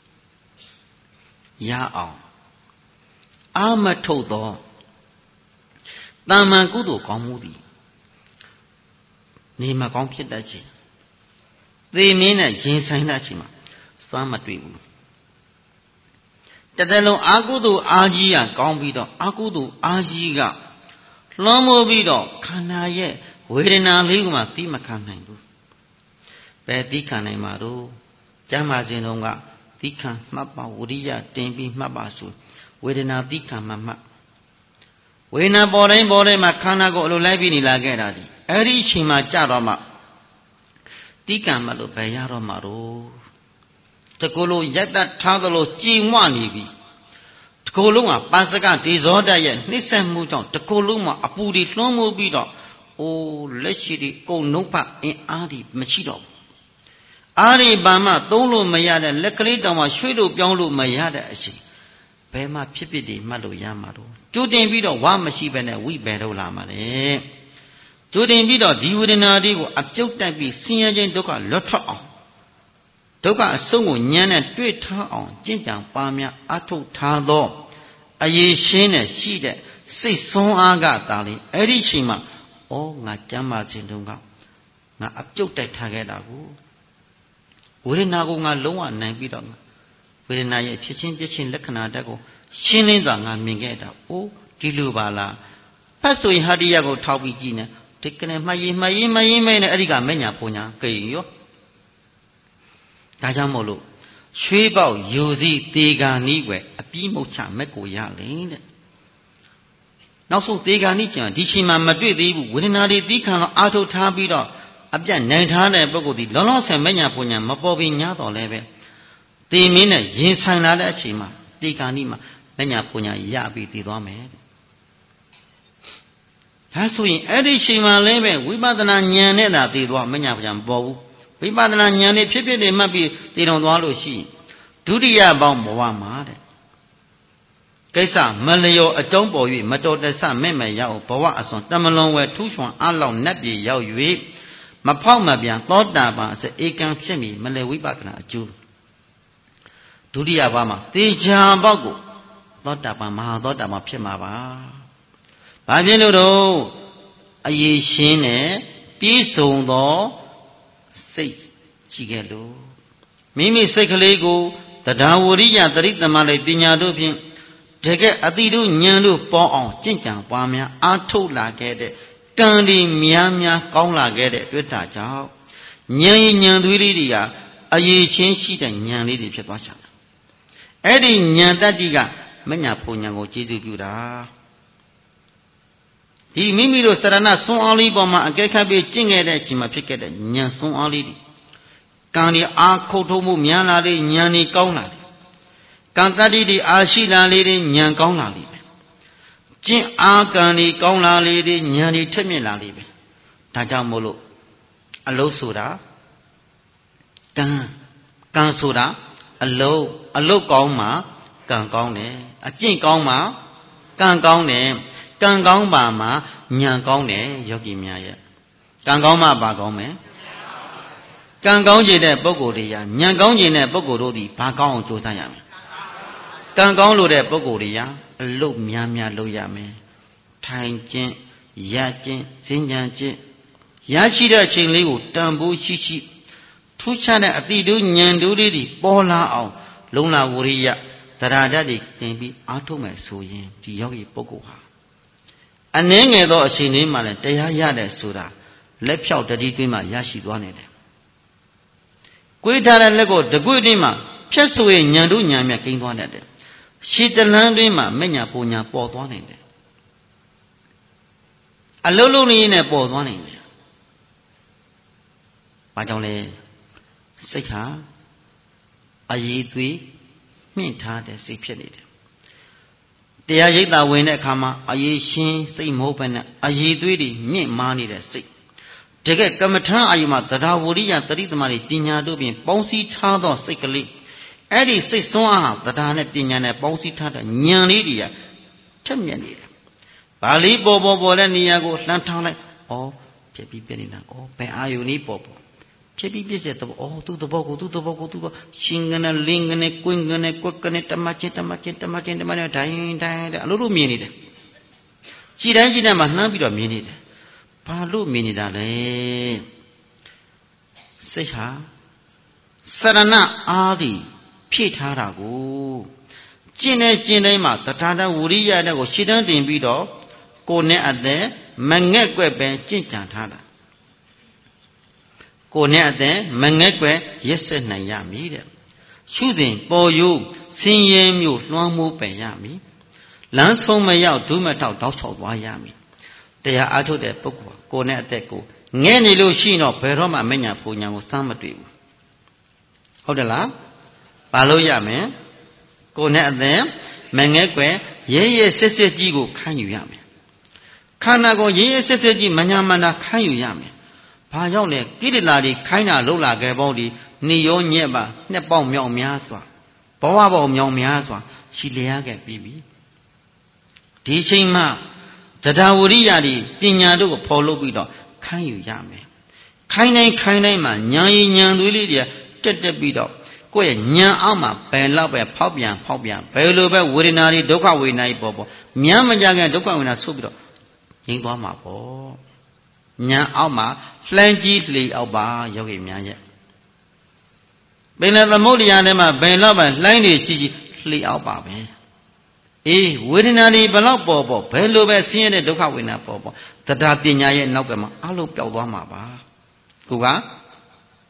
ရအောင်အာမထုတ်သောတမ္မာကုသိုလ်ကောင်းမှုသည်နေမကောင်းဖြစ်တတ်ခြင်းသေမင်းနဲ့ရင်ဆိုင်တတ်ခြင်းမှာစမ်းမတွေ့ဘူးတတလုံးအာကုသိုလ်အာကြီးကကောင်းပြီးတော့အာကုသိုလ်အာကြီးကလွှမ်းမိုးပြီးတော့ခန္ဓာရဲ့ဝေဒနာလေးကမှသိမခံနိုင်ဘူးပဲသိခံနိုင်မှာတော့ကျမ်းမာခြင်းတုန်းကသိခံမှတ်ပါဝိရိယတင်ပြီးမှတ်ပါဆိုဝေဒနာသိခံမှမှတ်ဝေဒနာပေါ်တိုင်းပေါ်တိုင်းမှာခန္ဓာကိုယ်အလိုလိုက်ပြီးနေလာခဲ့တာဒီအဲ့ဒီအချိန်မှာကြတော့မှသိခံမှလို့ပဲရတော့မှာတော့တကူလုံးရက်တထားသလိုကြည်မွနေပြီတကူလုံးကပါစကဒေဇောတရဲ့နှိမ့်ဆက်မှုကြောင့်တကူလုံးမှာအပူတွေလွှမ်းမိုးပြီးတော့အိုးလက်ရှိဒီကုံနှုတ်ဖအင်အားဒီမရှိတော့ဘူးအားဒီဘာမှသုံးလို့မရတဲ့လက်ကလေးတောင်မှရွှေ့လို့ပြောင်းလို့မရတဲ့အချိန်ဘယ်မှဖြစ်ဖြစ်ဒီမှတ်လို့ရမှာတော့ကြိုတင်ပြီးတော့ဝါမရှိဘဲနဲ့ဝိဘယ်တော့လာမှာလေကြိုတင်ပြီးတော့ဒီဝေဒနာတွေကိုအပြုတ်တိုက်ပြီးဆင်းရဲခြင်းဒုက္ခလွတ်ထွက်အောင်ဒုက္ခအဆုံးကိုဉာဏ်နဲ့တွေ့ထားအောင်ကျင့်ကြံပါများအထုတ်ထားသောအရေးရှင်းနဲ့ရှိတဲ့စိတ်ဆွမ်းအားကတာလေအဲ့ဒီချိန်မှာဩငါကြမ်းမာခြင်းတုန်းကငါအပြုတ်တိုက်ထားခဲ့တာကိုဝေဒနာကိုငါလုံးဝနိုင်ပြီးတော့ဝေဒနာရဲ့ဖြစ်ချင်းပြချင်းလက္ခဏာတက်ကိုရှင်းလင်းစွာငါမြင်ခဲ့တာအိုးဒီလိုပါလားဖတ်ဆိုရင်ဟာတိယကိုထောက်ပြီးကြည့်နေဒီကနေ့မှတ်ရင်မှတ်ရင်မှတ်ရင်မဲနဲ့အဲ့ဒီကမညာပူညာကိန်ရောဒါကြောင့်မို့လို့ရွှေပေါက်ယူစီတေဂာနီးွယ်အပြီးမုတ်ချမက်ကိုရလေတဲ့နောက်ဆုံးတေဂာနီးကျန်ဒီချိန်မှာမတွေ့သေးဘူးဝေဒနာတွေသီးခံတော့အာထုတ်ထားပြီးတော့အပြတ်နိုင်ထားတဲ့ပုဂ္ဂိုလ်ဒီလောလောဆယ်မညာပူညာမပေါ်ပြီးညားတော်လဲပဲတေမင်းနဲ့ရင်ဆိုင်လာတဲ့အချိန်မှာတေဂာနီးမှာမညာပူညာရပြီးတည်သွားမယ်တဲ့ဒါဆိုရင်အဲ့ဒီချိန်မှာလည်းပဲဝိပဿနာဉာဏ်နဲ့သာတည်သွားမညာပူညာမပေါ်ဘူးဝိပဿနာဉာဏ်နဲ့ဖြစ်ဖြစ်နေမှတ်ပြီးတည်တော်သွားလို့ရှိဒုတိယပေါင်းဘဝမှာတဲ့ကိစ္စမလျော်အတုံးပေါ်၍မတော်တဆမဲ့မဲ့ရောက်ဘဝအစွန်တမလွန်ဝဲထူးချွန်အလောက်နတ်ပြည်ရောက်၍မဖောက်မပြန်သောတာပန်အစဧကံဖြစ်မီမလဝိပဿနာအကျိုးဒုတိယဘဝမှာတေချာပေါက်ကိုသောတာပန်မဟာသောတာပန်ဖြစ်မှာပါဘာဖြစ်လို့တော့အရေးရှင်းနဲ့ပြည့်စုံသောစိတ်ကြည့်ခဲ့လို့မိမိစိတ်ကလေးကိုတရားဝရိယတရိသမလေးပညာတို့ဖြင့်တကယ်အတိတို့ဉာဏ်တို့ပေါ်အောင်ကြင်ကြံပွားများအားထုတ်လာခဲ့တဲ့ကံဒီများများကောင်းလာခဲ့တဲ့အတွက်ဒါကြောင့်ဉာဏ်ဉာဏ်သွေးလေးတွေကအရေးချင်းရှိတဲ့ဉာဏ်လေးတွေဖြစ်သွားချင်တယ်အဲ့ဒီဉာဏ်တတ္တိကမညာဖုန်ဉာဏ်ကိုကျေစုပြုတာဒီမိမိတို့စရဏဆွမ်းအားလေးပေါ်မှာအကဲခတ်ပြီးကျင့်ခဲ့တဲ့အချိန်မှာဖြစ်ခဲ့တဲ့ဉာဏ်ဆွမ်းအားလေးတွေကံဒီအားခုတ်ထုံးမှုများလာလေဉာဏ်ဒီကောင်းလာလေကံတတ္တိတွေအာရှိလာလေဉာဏ်ကောင်းလာလေပဲကျင့်အားကံဒီကောင်းလာလေဉာဏ်ဒီထက်မြက်လာလေပဲဒါကြောင့်မို့လို့အလုံးဆိုတာကံကံဆိုတာအလုံးအလုံးကောင်းမှကံကောင်းတယ်အကျင့်ကောင်းမှကံကောင်းတယ်ကံကောင်းပါမှာဉာဏ်ကောင်းတယ်ယောဂီများရဲ့ကံကောင်းမှပါကောင်းမယ်ကံကောင်းခြင်းတဲ့ပုဂ္ဂိုလ်တွေရာဉာဏ်ကောင်းခြင်းတဲ့ပုဂ္ဂိုလ်တို့သည်ဘာကောင်းအောင်ကြိုးစားရမလဲကံကောင်းလို့တဲ့ပုဂ္ဂိုလ်တွေရာအလုပ်များများလုပ်ရမယ်ထိုင်ကျင့်ရကျင့်စင်ကြံကျင့်ရရှိတဲ့အချိန်လေးကိုတန်ဖိုးရှိရှိထူးခြားတဲ့အတိတို့ဉာဏ်တို့လေးတွေပေါ်လာအောင်လုံလဝရိယတရားဓာတ်တွေတင်ပြီးအားထုတ်မယ်ဆိုရင်ဒီယောဂီပုဂ္ဂိုလ်ဟာအနည်းငယ်သောအချိန်လေးမှလည်းတရားရတဲ့ဆိုတာလက်ဖြောက်တတိတွင်းမှာရရှိသွားနေတယ်။ကိုယ်ထားတဲ့လက်ကိုတကွေ့တွင်းမှာဖြတ်ဆိုရင်ညံတို့ညံမြတ်ကိန်းသွားတတ်တယ်။ရှည်တလန်းတွင်းမှာမညာပူညာပေါ်သွားနိုင်တယ်။အလုံးလုံးလေးနဲ့ပေါ်သွားနိုင်တယ်။ဘာကြောင့်လဲစိတ်ဟာအရေးသွေးမြင့်ထားတဲ့စိတ်ဖြစ်နေတယ်တရားရိပ်သာဝင်တဲ့အခါမှာအရေးရှင်းစိတ်မဟုတ်ပဲနဲ့အရေးသွေးတွေမြင့်မားနေတဲ့စိတ်တကယ်ကမ္မထံအာယုမှာတရားဝရိယတတိသမารပညာတို့ဖြင့်ပေါင်းစည်းထားသောစိတ်ကလေးအဲ့ဒီစိတ်စွမ်းအားတရားနဲ့ပညာနဲ့ပေါင်းစည်းထားတဲ့ဉာဏ်လေးတွေကထက်မြက်နေတယ်။ဘာလေးပေါ်ပေါ်ပေါ်တဲ့နေရာကိုလှမ်းထားလိုက်ဩဖြစ်ပြီးပြနေတာဩဘယ်အာယုနည်းပေါ်ပေါ်ဖြစ်ပြီးပြည့်တဲ့သဘောဩသူ့သဘောကိုသူ့သဘောကိုသူ့ရှင်ကနဲ့လင်းကနဲ့ကွင်းကနဲ့ကွက်ကနဲ့တမချင်းတမချင်းတမချင်းတမနဲ့ဒိုင်းဒိုင်းတဲ့အလိုလိုမြင်နေတယ်ကြည်တိုင်းကြည်တိုင်းမှာနှမ်းပြီးတော့မြင်နေတယ်ဘာလို့မြင်နေတာလဲစိတ်ဟာစရဏအားဒီဖြည့်ထားတာကိုကျင့်နေကျင့်တိုင်းမှာတထာတဝရိယတဲ့ကိုရှင်းတန်းတင်ပြီးတော့ကိုယ်နဲ့အသက်မငဲ့ကွက်ပဲကြင့်ကြံထားတာကိုယ်နဲ့အသက်မငဲ့ကွယ်ရက်စက်နိုင်ရမည်တဲ့ရှုစဉ်ပေါ်ယိုးဆင်းရဲမျိုးလွှမ်းမိုးပယ်ရမည်လမ်းဆုံးမရောက်ဒုမထောက်တောက်ချောက်သွားရမည်တရားအားထုတ်တဲ့ပုဂ္ဂိုလ်ကိုယ်နဲ့အသက်ကိုငဲ့နေလို့ရှိတော့ဘယ်တော့မှမညာပူညာကိုစမ်းမတွေ့ဘူးဟုတ်တယ်လားဘာလို့ရမလဲကိုယ်နဲ့အသက်မငဲ့ကွယ်ရဲရဲစစ်စစ်ကြီးကိုခံယူရမယ်ခန္ဓာကိုရဲရဲစစ်စစ်ကြီးမညာမန္တာခံယူရမယ်ဘာကြောင့်လဲကိရိတာတွေခိုင်းတာလှုပ်လာခဲ့ပေါ့ဒီနေရောညက်ပါနှစ်ပေါက်မြောက်များစွာဘဝပေါက်မြောက်များစွာရှိလျားခဲ့ပြီးပြီဒီချိန်မှာတရားဝရိယတွေပညာတို့ကိုဖော်လုပ်ပြီးတော့ခိုင်းယူရမယ်ခိုင်းတိုင်းခိုင်းတိုင်းမှာဉာဏ်ရည်ဉာဏ်သွေးလေးတွေတက်တက်ပြီးတော့ကိုယ့်ရဲ့ဉာဏ်အောက်မှာဘယ်လောက်ပဲဖောက်ပြန်ဖောက်ပြန်ဘယ်လိုပဲဝေဒနာတွေဒုက္ခဝေဒနာတွေပေါ်ပေါ်မြမ်းမကြခင်ဒုက္ခဝေဒနာဆုပ်ပြီးတော့ငြိမ်းသွားမှာပေါ့ဉာဏ်အောက်မှာလှမ်းကြည့်လှေအောက်ပါယောဂီများရဲ့ပင်လယ်သမုဒ္ဒရာထဲမှာဘယ်တော့မှလှိုင်းတွေကြည့်ကြည့်လှေအောက်ပါပဲအေးဝေဒနာတွေဘယ်လောက်ပေါ်ပေါ်ဘယ်လိုပဲဆင်းရဲတဲ့ဒုက္ခဝေဒနာပေါ်ပေါ်တရားပညာရဲ့နောက်ကမှာအလုံးပျောက်သွားမှာပါကိုက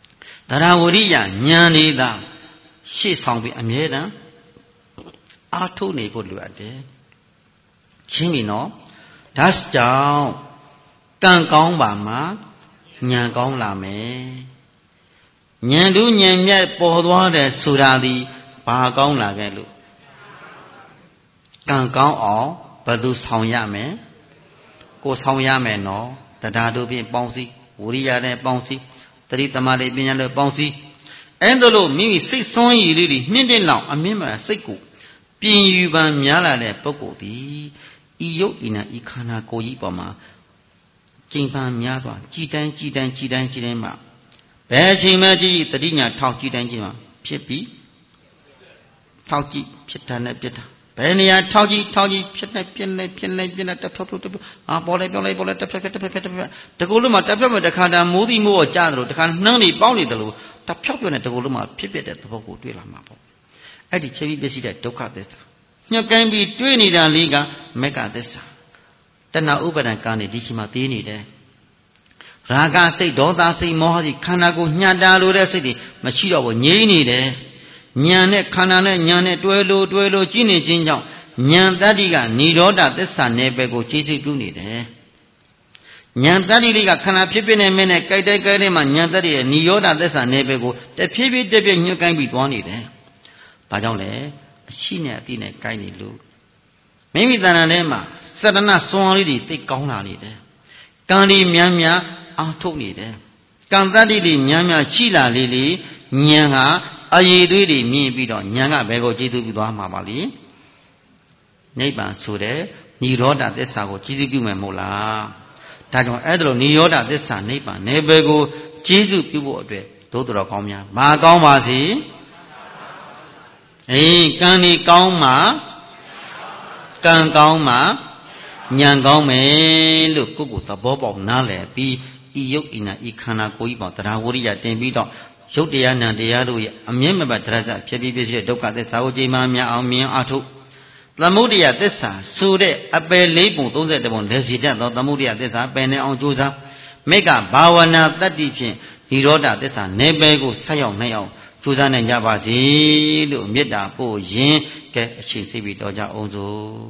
တရားဝရိယဉာဏ်နေသာရှေ့ဆောင်ပြီးအမြဲတမ်းအားထုတ်နေဖို့လိုအပ်တယ်ရှင်းပြီနော်ဒါကြောင့်ကံကောင်းပါမှာဉာဏ်ကောင်းလာမယ်ဉာဏ်တို့ဉာဏ်မြတ်ပေါ်သွားတယ်ဆိုတာဒီဘာကောင်းလာခဲ့လို့ကံကောင်းအောင်ဘယ်သူဆောင်ရမယ်ကိုဆောင်ရမယ်နော်တရားတို့ဖြင့်ပေါင်းစည်းဝိရိယနဲ့ပေါင်းစည်းတတိတမာတိပညာနဲ့ပေါင်းစည်းအဲ့ဒါလို့မိမိစိတ်ဆွမ်းရည်လေးတွေမြင့်တဲ့လောက်အမြင့်မှစိတ်ကိုပြင်ယူပန်များလာတဲ့ပုဂ္ဂိုလ်သည်ဤယုတ်ဤနာဤခန္ဓာကိုယ်ကြီးပေါ်မှာကျင့်ပန်များစွာကြည်တိုင်းကြည်တိုင်းကြည်တိုင်းကြည်တိုင်းမှာဘယ်အချိန်မှကြည်တတိညာထောက်ကြည်တိုင်းကြည်မှာဖြစ်ပြီးထောက်ကြည့်ဖြစ်တာနဲ့ပြစ်တာဘယ်နေရာထောက်ကြည့်ထောက်ကြည့်ဖြစ်နေပြစ်နေဖြစ်နေပြစ်နေတက်ဖြုတ်ဖြုတ်တက်ဖြုတ်အာပေါ်လိုက်ပြောလိုက်ပေါ်လိုက်တက်ဖြုတ်တက်ဖြုတ်တက်ဖြုတ်တကူလုံးမှာတက်ဖြုတ်မဲ့တခါတည်းမိုးသီးမိုးကိုကြားတယ်လို့တခါနှမ်းနေပေါင်းနေတယ်လို့တက်ဖြုတ်ပြနဲ့တကူလုံးမှာဖြစ်ဖြစ်တဲ့သဘောကိုတွေ့လာမှာပေါ့အဲ့ဒီချက်ပြီးပြည့်စည်တဲ့ဒုက္ခသစ္စာညှက်ကိုင်းပြီးတွေ့နေတာလေးကမက္ကသစ္စာတဏှာဥပါဒံကံနေဒီရှိမှသေးနေတယ်ရာဂစိတ်ဒေါသစိတ်မောဟစိတ်ခန္ဓာကိုညှတာလို့တဲ့စိတ်တွေမရှိတော့ဘူးငြိမ့်နေတယ်ဉာဏ်နဲ့ခန္ဓာနဲ့ဉာဏ်နဲ့တွဲလို့တွဲလို့ကြည့်နေခြင်းကြောင့်ဉာဏ်တတ္တိကនិရောဓသစ္စာနယ်ပယ်ကိုခြေစိတ်ပြုနေတယ်ဉာဏ်တတ္တိလေးကခန္ဓာဖြစ်ဖြစ်နေမင်းနဲ့ကြိုက်တိုက်ကြိုက်တဲ့မှာဉာဏ်တတ္တိရဲ့និရောဓသစ္စာနယ်ပယ်ကိုတဖြည်းဖြည်းတဖြည်းညှို့ကိုင်းပြီးသွားနေတယ်ဘာကြောင့်လဲအရှိနဲ့အတိနဲ့ကိုင်းနေလို့မိမိတဏ္ဍာထဲမှာစရဏစွမ်းလေးတွေတိတ်ကောင်းလာနေတယ်ကံဒီများများအားထုတ်နေတယ်ကံတတ္တိတွေများများရှိလာလေလေဉာဏ်ဟာအရေးသွေးတွေမြင်ပြီးတော့ဉာဏ်ကဘယ်ကိုကြည်သူပြီးသွားမှာပါလိနိဗ္ဗာန်ဆိုတဲ့និရောဓသစ္စာကိုကြည်သူပြုမယ်မဟုတ်လားဒါကြောင့်အဲ့ဒါလိုនិရောဓသစ္စာနိဗ္ဗာန်နယ်ပယ်ကိုကြည်စုပြုဖို့အတွက်သို့တော်ကောင်းများမကောင်းပါစေအေးကံဒီကောင်းမှာကံကောင်းမှာဉာဏ်ကောင်းမယ်လို့ကိုယ့်ကိုယ်သဘောပေါက်နားလည်ပြီးဤယုတ်ဤနာဤခန္ဓာကိုယ်ကြီးပေါ်တရားဝရိယတင်ပြီးတော့ရုပ်တရားနာတရားတို့ရဲ့အမြင့်မပတ်တရားစဖြစ်ပြီးဖြစ်တဲ့ဒုက္ခသစ္စာကိုကြိမ်မှများအောင်မြင်အားထုတ်သမုဒိယသစ္စာဆိုတဲ့အပယ်လေးပုံသုံးဆယ်တပုံလက်စီတတ်သောသမုဒိယသစ္စာပယ်နေအောင်ကြိုးစားမေကဘာဝနာတတ္တိဖြင့်និရောဓသစ္စာနေပယ်ကိုဆက်ရောက်နိုင်အောင်ကြိုးစားနိုင်ကြပါစေလို့မေတ္တာပို့ရင်းကဲအချိန်သိပြီးတော့ကြအောင်စို့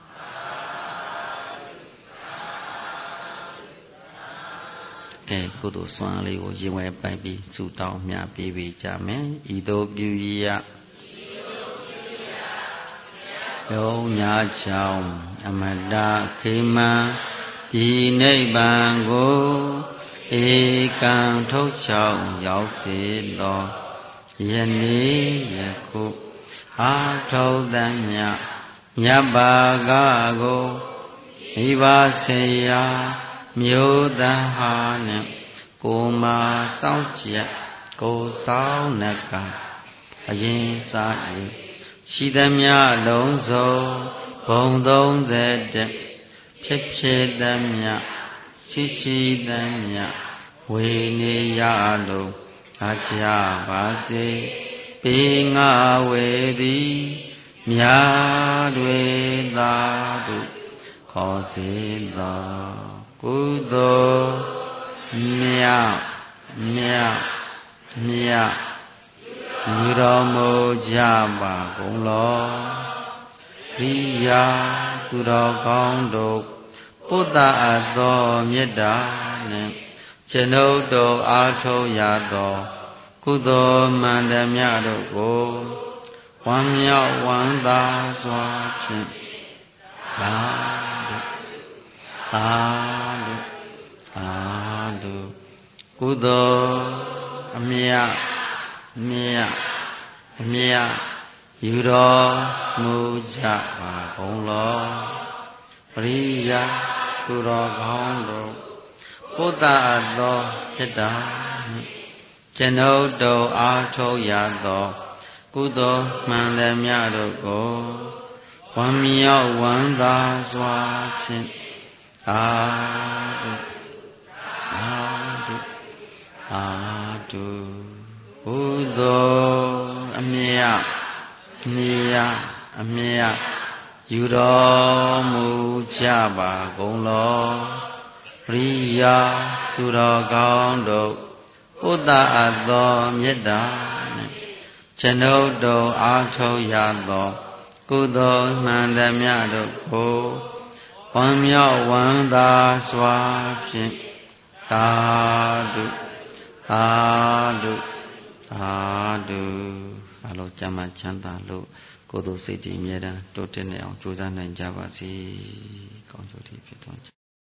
ကဲကုသိုလ်စွမ်းလေးကိုရင်ဝဲပိုင်ပြီးဆုတောင်းမြပေးပေးကြမယ်ဤသို့ပြုရယုံညာချောင်းအမတခေမံဒီနိဗ္ဗာန်ကိုဧကံထုတ်ချောင်းရောက်စေသောယနေ့ယခုအာထုံတမြမြတ်ဘာကကိုမိဘဆေယာမြို့တဟာနဲ့ကိုမာစောင့်ကြက်ကိုဆောင်နကအရင်စား၍ရှိသမျှလုံးစုံဘုံသုံးဆယ်တဖြစ်ဖြစ်သမျှရှိရှိသမျှဝေနေရလို့အကြပါစေပေငါဝေသည်မြာတွေသာတုခေါ်စေသောကုသိုလ်မြတ်မြတ်မြတ်ယူတော်မူကြပါကုန်လောရိယာသူတော်ကောင်းတို့ပုဒ္ဒအပ်သောမေတ္တာနှင့်ကျွန်ုပ်တို့အားထုတ်ရသောကုသိုလ်မှန်သမျှတို့ကိုဝမ်းမြောက်ဝမ်းသာစွာဖြင့်သာသာသာတုကုသိုလ်အမြတ်မြတ်အမြတ်ယူတော်မူကြပါကုန်လောပရိယာသူတော်ကောင်းတို့ပုဒ္ဒအပ်သောမေတ္တာကျွန်ုပ်တို့အားထုတ်ရသောကုသိုလ်မှန်သမျှတို့ကိုဝမ်းမြောက်ဝမ်းသာစွာဖြင့်အာတုအာတုအာတုဘုဒ္ဓအမြတ်မြတ်အမြတ်ယူတော်မူကြပါကုန်လောပရိယာသူတော်ကောင်းတို့ဥဒ္ဒအသောမေတ္တာနဲ့ကျွန်ုပ်တို့အားထုတ်ရသောကုသိုလ်မှန်သမျှတို့ကိုဝမ်းမြောက်ဝမ်းသာစွာဖြင့်သာဓုသာဓုသာဓုအလုံးကျမ်းမှချမ်းသာလို့ကိုယ်တို့စိတ်တည်အမြဲတမ်းတိုးတက်နေအောင်ကြိုးစားနိုင်ကြပါစေကောင်းကျိုးတည်ဖြစ်သွား